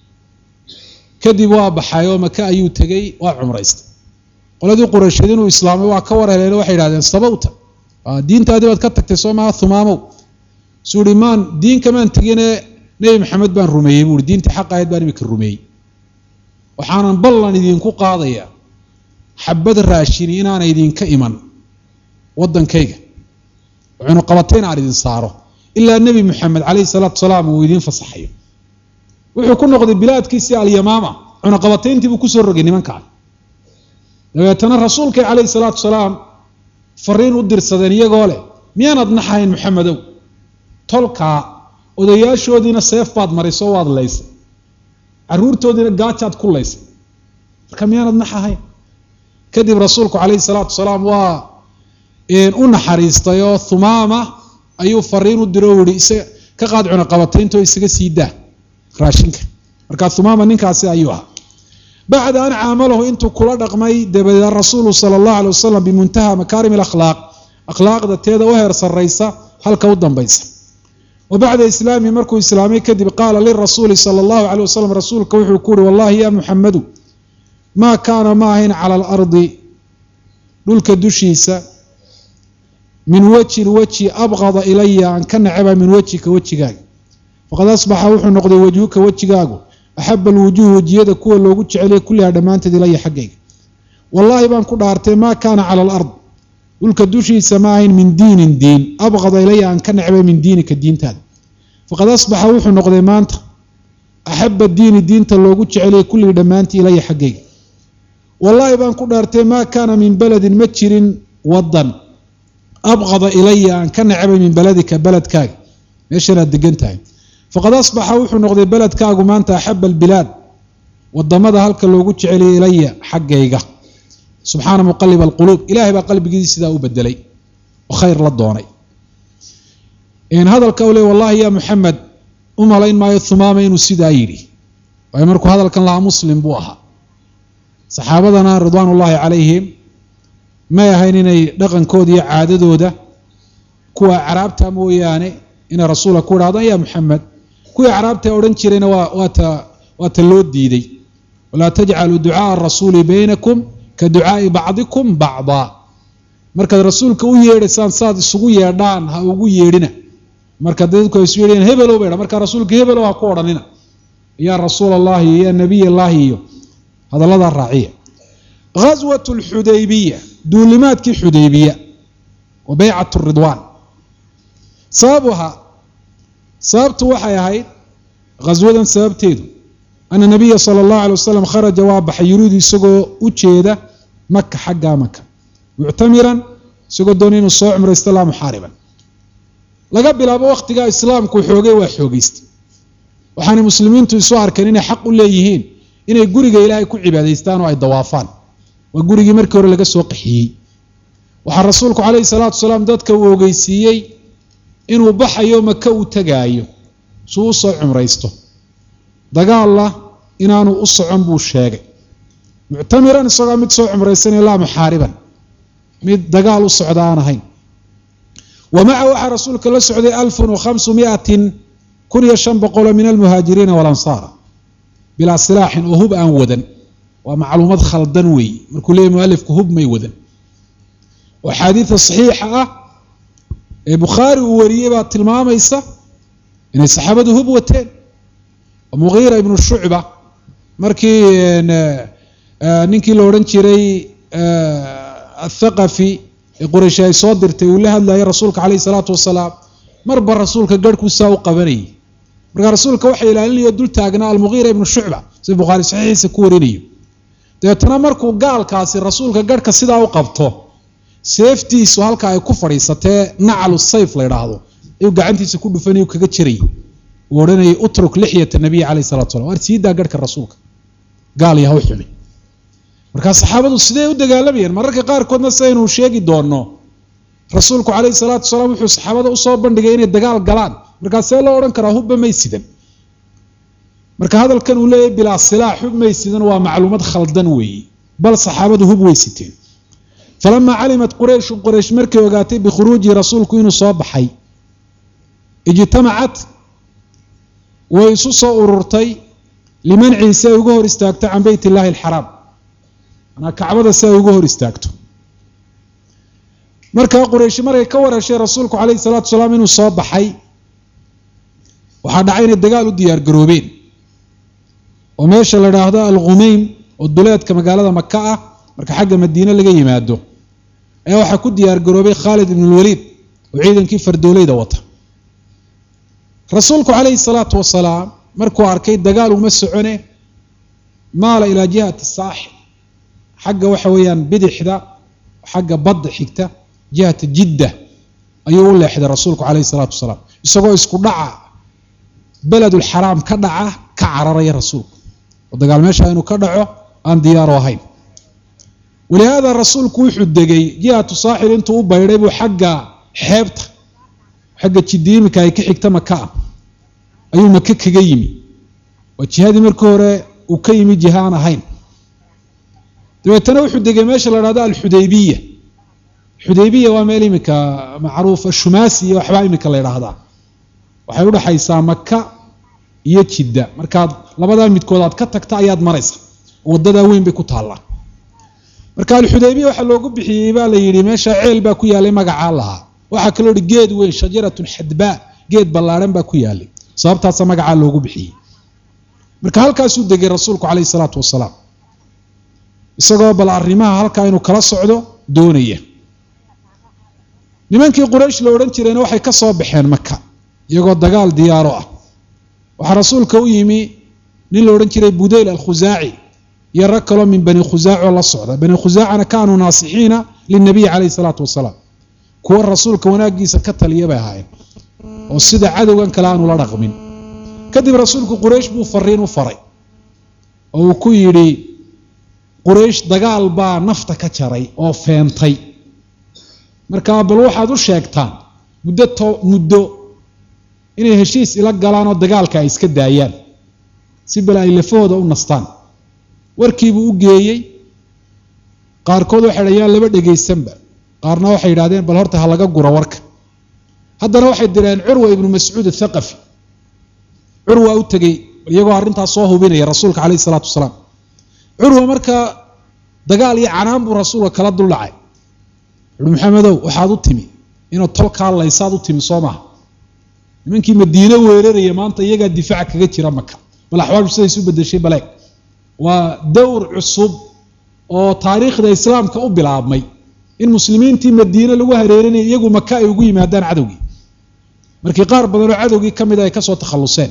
kadib waa baxayo Maka ayuu tagay waa umraystay qoladii qurayshiin uu islaamay waa ka wareereen waxay yiraahdeen sababta diintaadii baad ka tagtay Soomaa Thumaamow سوليمان دين كمان تجينا نبي محمد بن رمي بقول دين تحقق بن مك الرمي وحنا نبلغ ندين كو قاضية حبذ الراشين أنا يدين كإيمان وضن كيجا وعنو قبطين على دين صاروا إلا النبي محمد عليه الصلاة والسلام ويدين فصحيه ويكون نقد البلاد كيسي على اليمامة عنو قبطين تبو كسر رجني من كان لما يتنا الرسول كي عليه الصلاة والسلام فرين ودر الصدنية قاله مين أضنحين محمدو tolka odayaashoodina seef baad mariso waad leysay aruurtoodina gaajaad ku leysay marka miyaanad naxahay kadib rasuulku kaleey salaatu wasalaam waa u naxariistayo Thumaama ayuu fariin u diro wiri ka qaad cuna qabataynto isaga siidaa raashinka marka Thumaama ninkaasi ayuu ahaa بعد أن عامله أنتو كل رقمي دبل الرسول صلى الله عليه وسلم بمنتهى مكارم الأخلاق أخلاق ذات هذا وهرس الرئيسة هل كوضا بيس وبعد إسلامي مركو إسلامي كذب قال للرسول صلى الله عليه وسلم رسول كوح يقول والله يا محمد ما كان ماهن على الأرض للك دشيسة من وجه أبغض إلي أن كان عبا من وجهك وجهك فقد أصبح وحو نقضي وجهك وجهك أحب الوجوه وجيدا كوا لو قلت عليه كلها دمانت إلي حقيقة والله بان كل أرتي ما كان على الأرض ولك دوشي سماعين من دين أبغض إلي أن كان عبا من دينك الدين تاد فقد أصبح وحو نقضي مانت أحب الدين لو قلت عليه كلها دمانت إلي حقيقة والله بان كل أرتي ما كان من بلد متشر وضن أبغض إلي أن كان عبا من بلدك بلد كاي ميشنا الدقنتين فقد أصبح وحو نقضي بلد كاغو مانتا أحب البلاد والضمد هلك لو قلت علي إلي حقيقة سبحان مقلب القلوب إلهي بقلب جديد سيدا أبدلي وخير للدوني إن هذا القول والله يا محمد لين ما يثمامين وسيدا يري ويمركو هذا الكلام لا مسلم بوها صحابتنا رضوان الله عليهم ما يهينني دقن كودي عاددو ده كوا عربتا موياني إن رسولك كور هذا يا محمد كوي عربت أورنشرين واتلود ديدي ولا تجعلوا دعاء الرسول بينكم كدعاء بعضكم بعضا مركز الرسول كوي يرسان صاد سوي يردان هاوي يردنا مركز ذلك يسويرين هبلوا بينا مركز الرسول هبلوا هكورنا يا رسول الله يا نبي الله هذا لدى الرعية غزوة الحديبية دولمات كي حديبية وبيعة الرضوان صابت وحي هاي غزوة سببتيدو أن النبي صلى الله عليه وسلم خرج وابح يريد يسقو وجهده مكة حقا مكة معتمرا سقو دونين الصوع عمر استلام محاربا لقبل أبو وقت قال إسلام كو حوقي وحوقيست وحان المسلمين تسوار كانين حق ليهين إن يقولي إلهي كو عباديستان وأي دوافان ويقولي مركور لقى سوقحي وحان رسولك عليه الصلاة والسلام دادك ووقيسيي inuu baxayo maka uu tagaayo soo soo cumraysto dagaal Allah inaanu u socon buu sheegay mu'tamiran isagoo mid soo cumraysan ilaa muxaariban mid dagaal u socdaan ahayn ومع وحى رسولك الله سعودي 1500 كن يشن بقول من المهاجرين والأنصار بلا سلاح وهب أن ودن ومعلومات خلدنوي مركولي مؤلف كهب ما يودن وحديث صحيحة بخاري ووريه بات الماميسة إن الصحابة هبوتين ومغيرة ابن الشعبة مركي نينكي لورنشيري الثقفي قريشاي صدرتي ولها الله يا رسولك عليه الصلاة والسلام مربى رسولك قدرك وساو قبري مركا رسولك وحي إلى اللي يدل تاقنا المغيرة ابن الشعبة سي بخاري صحيح سكوريني تيتنا مركو قال كاسي رسولك قدرك سيدا وقبطه سيفتيسو halka ay ku fariisatay nacalu sayf leeyahay iyo gacantiisa ku dhufanayo kaga jiray waranay utruk lixyata nabi kaleey sallallahu alayhi wasallam siida garka rasuulka gaal yahay xumi marka saxaabadu sidee u dagaalamayeen mararka qaar koodna saynu sheegi doono rasuulku kaleey sallallahu alayhi wasallam wuxuu saxaabada u soo bandhigay inay dagaal galaan marka see loo oran karaa hubba maysidan marka hadalkan uu leeyahay bila silaah hub maysidan waa macluumad khaldan weey bal saxaabadu hub weysiteen فلما علمت قريش مركي وقاتي بخروج رسولك إنه صابحي اجتمعت ويسوس أرورتي لمنع سيوغور استاكت عن بيت الله الحرام أنا كعبد سيوغور استاكته مركا قريش مركي كور شيء رسولك عليه الصلاة والسلام إنه صابحي وحد عين الدقال وديار قروبين وماشى لهذا الغميم والدولات كما قال هذا مكة marka xagga Madiina laga yimaado ayaa waxa ku diyaar garoobay Khalid ibn al-Walid oo ciidankii fardoolayda wata rasuulku kaleey salaatu wasalaam markuu arkay dagaal uma socone maala ila jihati saaxil xagga waxa weeyaan bidixda xagga bad xigta jihati Jidda ayuu u leexday rasuulku kaleey salaatu wasalaam isagoo isku dhaca baladul haram ka dhaca ka cararay rasuulku oo dagaal meesha inuu ka dhaco aan diyaar u ahayn ولهذا الرسول كويحو الدقي جهة صاحل انتو بايريبو حقا حيبت حقا تشديمي كاي كحيكتا مكا ايو مكا كغيمي وجهادي مركورة وكيمي جهان هين دبيتنا وحدة جماش الرادة الحديبية الحديبية وماليمك معروف الشماسية وحبايمك الله يرهضها وحيقولوا حيسا مكة يتشدة مركاد لبدا المتكودات كتكتا اياد مريسة وددا وين بكوتها الله مركاد الحديبية وحا لوغو بخيي با لا يري ميشا عيل با ku yaalay magaca laha waxa kale oo geed weyn shajaratun hadba geed ballaaran ba ku yaalay sababtaas magaca loogu bixiyay marka halkaas uu degay rasuulku kaleey salaatu wasalaam isagoo bal arrimaha halka inuu kala socdo doonaya nimankii quraysh la oran jireen waxay ka soo baxeen Makka iyagoo dagaal diyaaro ah waxa rasuulka u yimi nin la oran jiray Budayl al-Khuzaa'i يركلوا من بني خزاع والله الصعدة بني خزاع كانوا ناصحين للنبي عليه الصلاة والسلام كون الرسول كوناجي سكتها ليبا هاي والسيدة عدوا كلام ولا رغم كذب رسولك قريش بو فرين وفري أو كيري قريش دقال با نفط كتري أو فهمتي مركب بلوحة دو شاكتان مدة إنه هشيس إلى قلانو دقال كايس كدايان سيبلا إلي فوضى ونسطان warkiibu u geeyay qaarkood waxay dhayaan laba dhageysanba qaarna waxay yiraahdeen bal horta ha laga guro warka haddana waxay direen Urwa ibn Mas'ud al-Thaqafi Urwa u tagay iyagoo arintaas soo hubinaya rasuulka kaleey salaatu wasalaam Urwa marka dagaal iyo canaan buu rasuulka kala duldhacay Maxamedow waxaad u timi inuu tolka laysaad u timi Soomaa nimankii Madiina weeraraya maanta iyaga difaac kaga jira Makka bal axwaal siday isu bedeshay baleeg ودور عصب أو تاريخ الإسلام كأبل عظمي المسلمين تي مدينة لو هريرين يجوا مكة يجوا مهدان عدوي مركي قارب بدل عدوي كم إذا يكسر تخلصين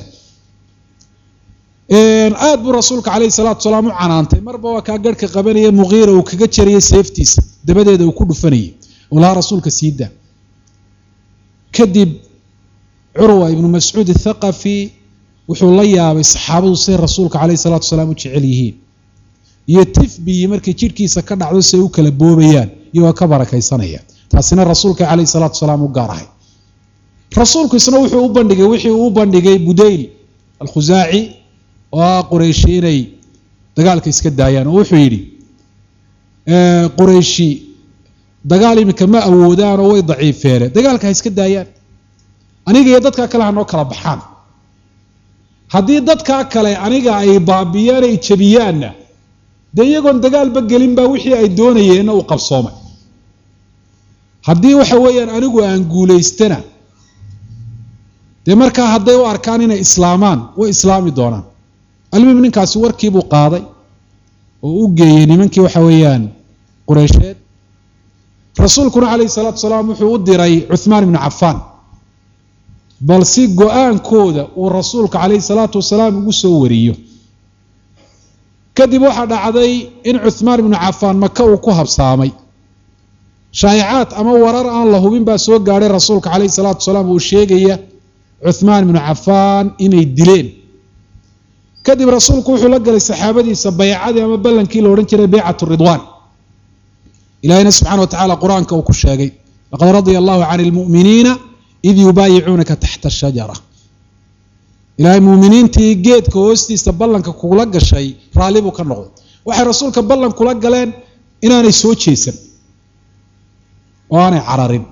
آد برسولك عليه الصلاة والسلام عنانته مربى وكأجرك قبلية مغيرة وكجتشرية سيفتيس دبدة ده وكل فني ولا رسولك سيدة كذب عروة ابن مسعود الثقفي وحوليا بالصحابة وصير رسولك عليه الصلاة والسلام وتشعليه يتف بي مركي جيركيسا كدعدو سي u kala boobayaan iyo ka barakaysanaya taasina rasuulka عليه الصلاة والسلام u gaarahay rasuulku isna wuxuu u bandhigay Budayl al-Khuzaa'i oo Qurayshiinay dagaalka iska daayaan oo wuxuu yiri Qurayshi dagaal imika ma awoodaan oo way daciifeen dagaalka iska daayaan aniga iyo dadka kale hanoo kala baxaan haddii dadka kale aniga ay baabiyaan ay jabiyaanna dayagoon dagaalba gelin baa wixii ay doonayeen uu qabsoomay haddii waxa weeyaan anigu aan guuleystana marka hadday u arkaan inay islaamaan way islaami doonaan almuhim ninkaasi warkii buu qaaday oo u geeyay nimankii waxa weeyaan Quraysheed rasuulkuna calayhi salaatu wasalaam wuxuu u diray Uthman ibn Affan bal si go'aankooda uu rasuulka calayhi salaatu wasalaam ugu soo wariyo kadib waxa dhacday in Uthman ibn Affan Makka uu ku habsaamay shaayacaad ama warar aan la hubin baa soo gaaray rasuulka calayhi salaatu wasalaam uu sheegaya Uthman ibn Affan inay dileen kadib rasuulku wuxuu la galay saxaabadiisa bay'adii ama ballankii la oran jiray bay'atu ridwan ilaahina subhanahu wa ta'ala quraanka uu ku sheegay laqad radiyallahu 'anil mu'minina إذ يبايعونك تحت الشجرة إلى المؤمنين تيجيت كوستي استبلنك كولاج الشيء رالبو كنقول وحي رسولك بلن كولاج لين إن أنا سوتش يسم وأنا عرارين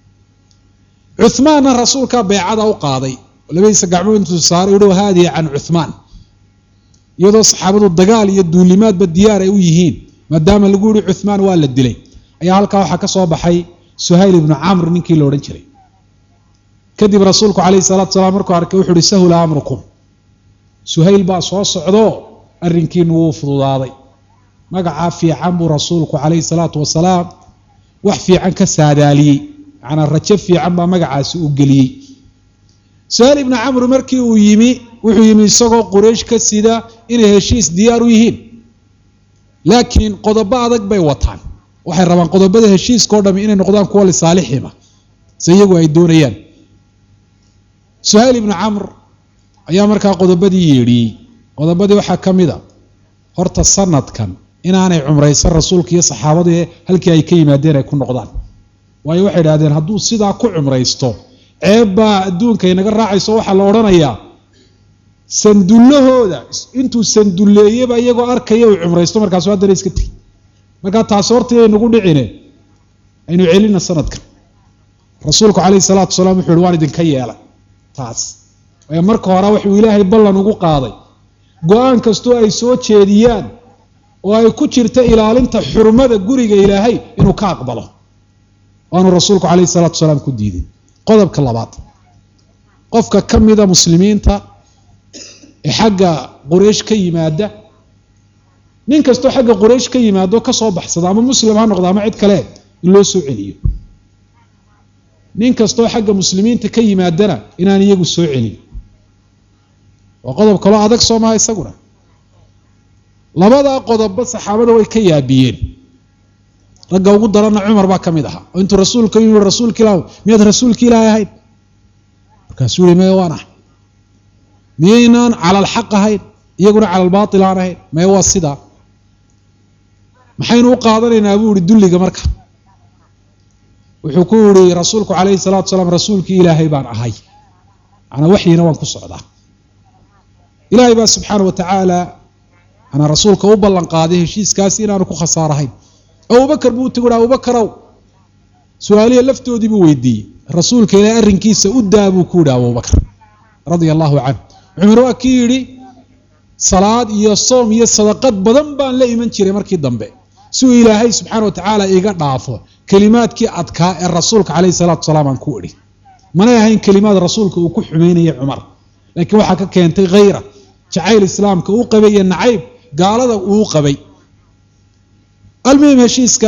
عثمان الرسول كان بيعده وقاضي ولما يسقعون تصار يقولوا هذه عن عثمان يدو صحابته الدجال يدوا لمات بالديار ويهين ما دام اللي يقولوا عثمان ولا الدلي أي هالك وحكى صباحي سهيل بن عمرو من كيلو رنشري كذب رسولك عليه الصلاة والسلام مركو عركي وحوري سهل أمركم سهيل بقى صعدو الرنكين وفضوا ضاضي مقع في عمو رسولك عليه الصلاة والسلام وحفي عنك السادالي عن الرجف في عمو مقع سوق لي سهيل بن عمرو مركي ويمي سقو قريش كالسيدة إنه هشيس ديار ويهين لكن قضباء ذاك بي وطان وحي ربان قضباء هشيس كوردم إنه نقضان كوالي صالحهما سيقوا يدونيان سهيل بن عمرو ayaa markaa qodobadii yeedhiyay qodobadii waxa kamida horta sanadkan inaanay umraysan rasuulka iyo saxaabada halkii ay ka yimaadeen ay ku noqdaan waayo waxay yiraahdeen hadduu sidaa ku umraysto ceebba adduunka inaga raacayso waxa la oranayaa sandullahooda intuu sandulleeyaba iyagoo arkaya uu cumraysto markaas haddana iska tegi markaa taas horta ay nagu dhicine aynu celina sanadkan rasuulku calayhi salaatu wasalaam wuxuu yidhi waan idinka yeelay taas waayo marka hore wuxuu ilaahay ballan ugu qaaday go-aan kastoo ay soo jeediyaan oo ay ku jirta ilaalinta xurmada guriga ilaahay inuu ka aqbalo waanu rasuulku calayhi salaatu wasalaam ku diiday qodobka labaad qofka ka mida muslimiinta ee xagga quraysh ka yimaada nin kastoo xagga quraysh ka yimaado ka soo baxsada ama muslim ha noqdo ama cid kale in loo soo celiyo nin kastoo xagga muslimiinta ka yimaadana inaan iyagu soo celin waa qodob kaloo adag soo maha isaguna labadaa qodobba saxaabada way ka yaabiyeen ragga ugu daranna cumar baa ka mid ahaa oo intuu rasuulka yimi rasuulka ilaahu miyaad rasuulka ilaahay ahayd markaasuu yihi maya waan ahay miyaynaan cala alxaq ahayn iyaguna cala albaatil aan ahayn maya waa sidaa maxaynu u qaadanaynaa buu ihi dulliga marka wuxuu ku yihi rasuulku calayhi salaatu wasalaam rasuulkii ilaahay baan ahay macnaa waxyina waan ku socdaa ilaahay baa subxaana wa tacaala anaa rasuulka u ballan qaaday heshiiskaasi inaanu ku khasaarahayn abubakar buu tagu abubakarow su-aalihi laftoodii buu weydiiyey rasuulka ilaahay arrinkiisa u daa buu ku yidhi abubakar radia allahu canhu cumar waa kii yidhi salaad iyo soom iyo sadaqad badan baan la iman jiray markii dambe si uu ilaahay subxaana wa tacaala iga dhaafo kelimaadkii adkaa ee rasuulka calayhi salaatu wasalaam aan ku idhi manay ahayn kelimaad rasuulka uu ku xumeynaya cumar laakiin waxaa ka keentay khayra jacayl islaamka uu qabay iyo nacayb gaalada uu qabay almuhim heshiiska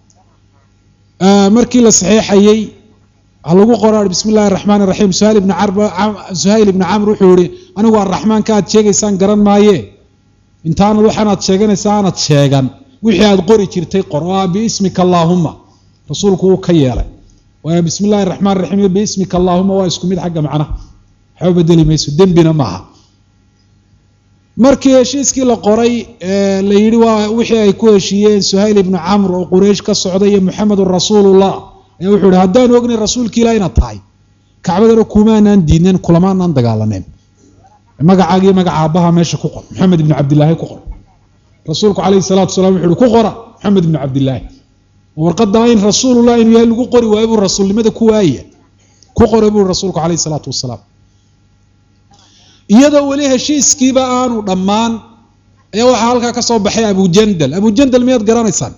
markii la saxeexayay lagu qoraa bismi illaahi araxmaan iraxiim suhayl ibni camr wuxuu yihi anigu arraxmaanka aad sheegaysaan garan maaye intaanad waxaanaad sheeganaysaa aanad sheegan wixii aad qori jirtay qor oo biismika allaahumma rasuulku wuu ka yeelay waayo bismi illahi araxmaan iraxiim iyo biismika allaahumma waa isku mid xagga macnaha waxba bedeli mayso dembina maaha markii heshiiskii la qoray la yidhi waa wixii ay ku heshiiyeen suhayl ibnu camr oo quraysh ka socday iyo muxamedun rasuulullah ayaa wuxuu yihi haddaan ognay rasuulka ilah inaad tahay kacbadana kumaanaan diidneen kulamaanaan dagaalaneen magacaagiiyo magaca aabbaha meesha ku qor maxamed ibnu cabdillaahi ku qor rasuulku calayhi salaatu wasalaam wuxuu yihi ku qora maxamed ibnu cabdillaahi warqadaa in rasuulullah inuu yahay lagu qori waayo buu rasuulnimada ku waaya ku qoray buu rasuulku calayhi salaatu wasalaam iyadoo weli heshiiskiiba aanu dhammaan ayaa waxaa halkaa ka soo baxay abujandal miyaad garanaysaan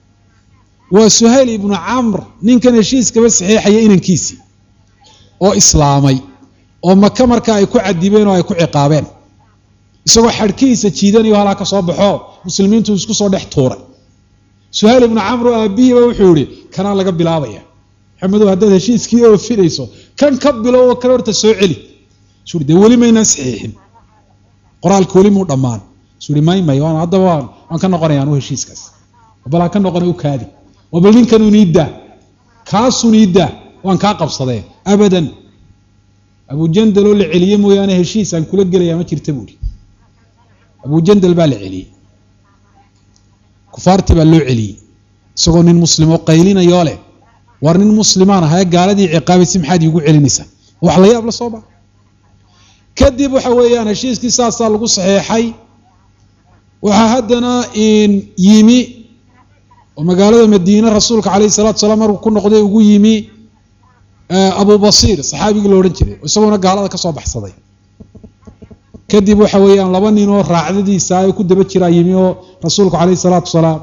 waa suhayl ibnu camr ninkan heshiiskaba saxiixaya inankiisii oo islaamay oo maka markaa ay ku cadibeen oo ay ku ciqaabeen isagoo xadhkihiisa jiidanayo halkaa ka soo baxo muslimiintu isku soo dhex tuuray suhayl ibnu camr oo aabbihiiba wuxuu yihi kanaa laga bilaabaya maxamedow haddaad heshiiskii oofinayso kan ka bilow oo kale horta soo celi suu de weli maynaan saxiixin qoraalka weli muu dhammaan suu hi may haddaba waan ka noqonaya anu heshiiskaas balaa ka noqona u kaadi oo bal ninkanuu niidaa kaasuu niidaa waan kaa qabsadee abadan abujandal oo la celiyey mooyaane heshiis aan kula gelayaa ma jirta buuhi abujandal baa la celiyey kufaartii baa loo celiyey isagoo nin muslim oo qaylinayoo leh war nin muslimaan ahaye gaaladii ciqaabaysi maxaad iigu celinaysaa wax la yaab la soo ba kadib waxa weeyaan heshiiskii saasaa lagu saxeexay waxaa haddana yimi oo magaalada madiine rasuulka calayhi salaatu wasalaam markuu ku noqday ugu yimi abu basiir saxaabigii la odhan jiray isagoona gaalada ka soo baxsaday kadib waxa weeyaan laba nin oo raacdadiisa ay ku daba jiraa yimi oo rasuulku calayhi salaatu wasalaam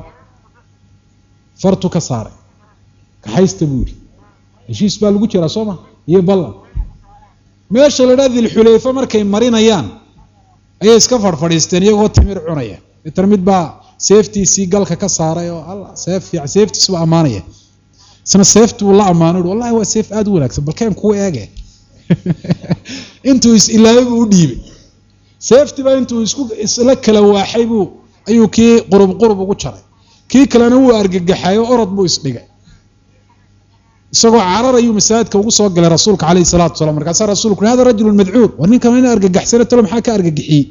fartu ka saaray kaxaysta buu yidhi heshiis baa lagu jiraa soo ma iyo ballan meesha la dhaa dilxulayfa markay marinayaan ayay iska fadhiisteen iyagoo timir cunaya deetana mid baa seeftiisii galka ka saaray oo alla seeftiisu baa ammaanaya isna seeftuu la ammaano wallahi waa seef aad u wanaagsan balkeen kuu eege intuu is-ilaabay buu u dhiibay seeftiibaa intuu isla kala waaxay ayuu kii qurub ugu jaray kii kalena wuu argagaxay oo orod buu isdhigay isagoo carar ayuu masaajidka ugu soo galay rasuulka calayhi salaatu wasalaam markaasaa rasuulku hada rajulun madcuur war ninkan ina argagaxsana talo maxaa ka argagixiyey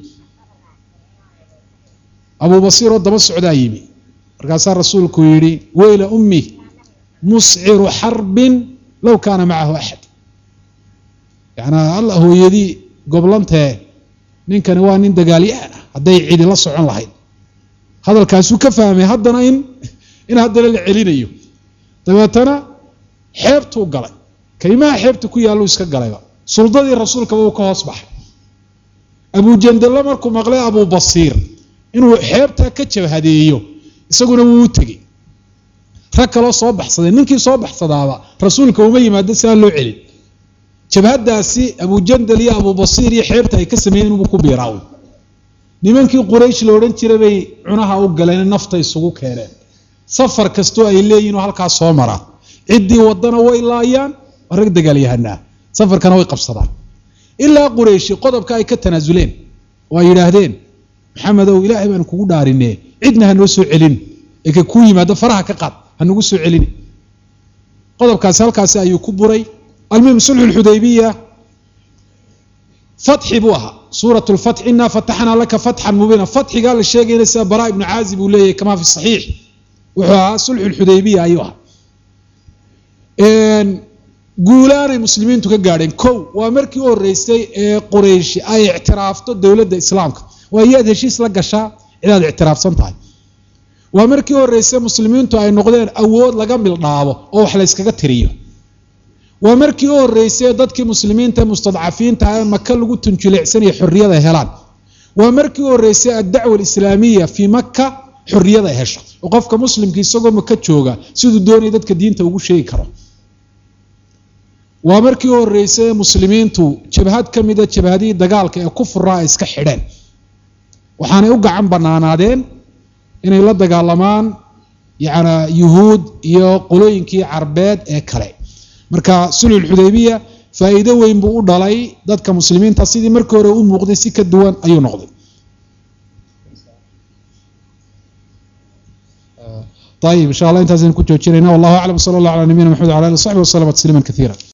abu basiir oo daba socdaa yimi markaasaa rasuulku yidhi weyla ummi musciru xarbin low kaana macahu axad yacnaa alla hooyadii goblantee ninkani waa nin dagaalyahan ah hadday cidi la socon lahayd hadalkaasuu ka fahmay haddana in haddana la celinayo dabeetana xeebtuu galay kaymaha xeebta ku yaallu iska galayba suldadii rasuulkaba uu ka hoos baxay abujandalla markuu maqlay abubasiir inuu xeebtaa ka jabhadeeyo isaguna wuu u tegey rag kaloo soo baxsaday ninkii soo baxsadaaba rasuulka uma yimaado si aan loo celin jabhadaasi abujandal iyo abubasiir iyo xeebta ay ka sameeyeen inuu ku biiraawo nimankii quraysh la odhan jiray bay cunaha u galeen nafta isugu keeneen safar kastoo ay leeyihiin oo halkaas soo maraa ciddii wadana way laayaan rag dagaalyahanaa safarkana way qabsadaan ilaa qurayshi qodobka ay ka tanaasuleen oo ay yidhaahdeen maxamedow ilaahay baan kugu dhaarinee cidna ha noo soo celin ee ka ku yimaado faraha ka qaad ha nagu soo celin qodobkaasi halkaasi ayuu ku buray almuhim sulhu lxudaybiya fatxi buu ahaa suurat lfatx inaa fataxnaa laka fatxan mubiina fatxigaa la sheegayna sida baraa ibnu caazib uu leeyahay kamaa fi saxiix wuxuu ahaa sulxu lxudaybiya ayuu ahaa guulaanay muslimiintu ka gaadheen kow waa markii u horreysay ee qurayshi ay ictiraafto dowladda islaamka waa iyaad heshiis la gashaa cidaad ictiraafsan tahay waa markii u horreysay muslimiintu ay noqdeen awood laga mildhaabo oo wax la yskaga tiriyo waa markii u horreysay dadkii muslimiinta mustadcafiinta ee maka lagu tunjuleecsanaya xorriyada helaan waa markii u horreysay addacwa alislaamiya fii maka xorriyada hesho oo qofka muslimka isagoo maka jooga siduu doonaya dadka diinta ugu sheegi karo waa markii u horreysay muslimiintu jabhad ka mida jabhadihii dagaalka ee kufraa ay iska xidheen waxaanay u gacan banaanaadeen inay la dagaalamaan yacni yuhuud iyo qolooyinkii carbeed ee kale marka sulhu lxudaybiya faa'iido weyn buu u dhalay dadka muslimiinta sidii markii hore u muuqday si ka duwan ayuu noqday طيب إن شاء الله انتهينا كنت وجهنا والله أعلم صلى الله على نبينا محمد وعلى آله وصحبه وسلم تسليما كثيرا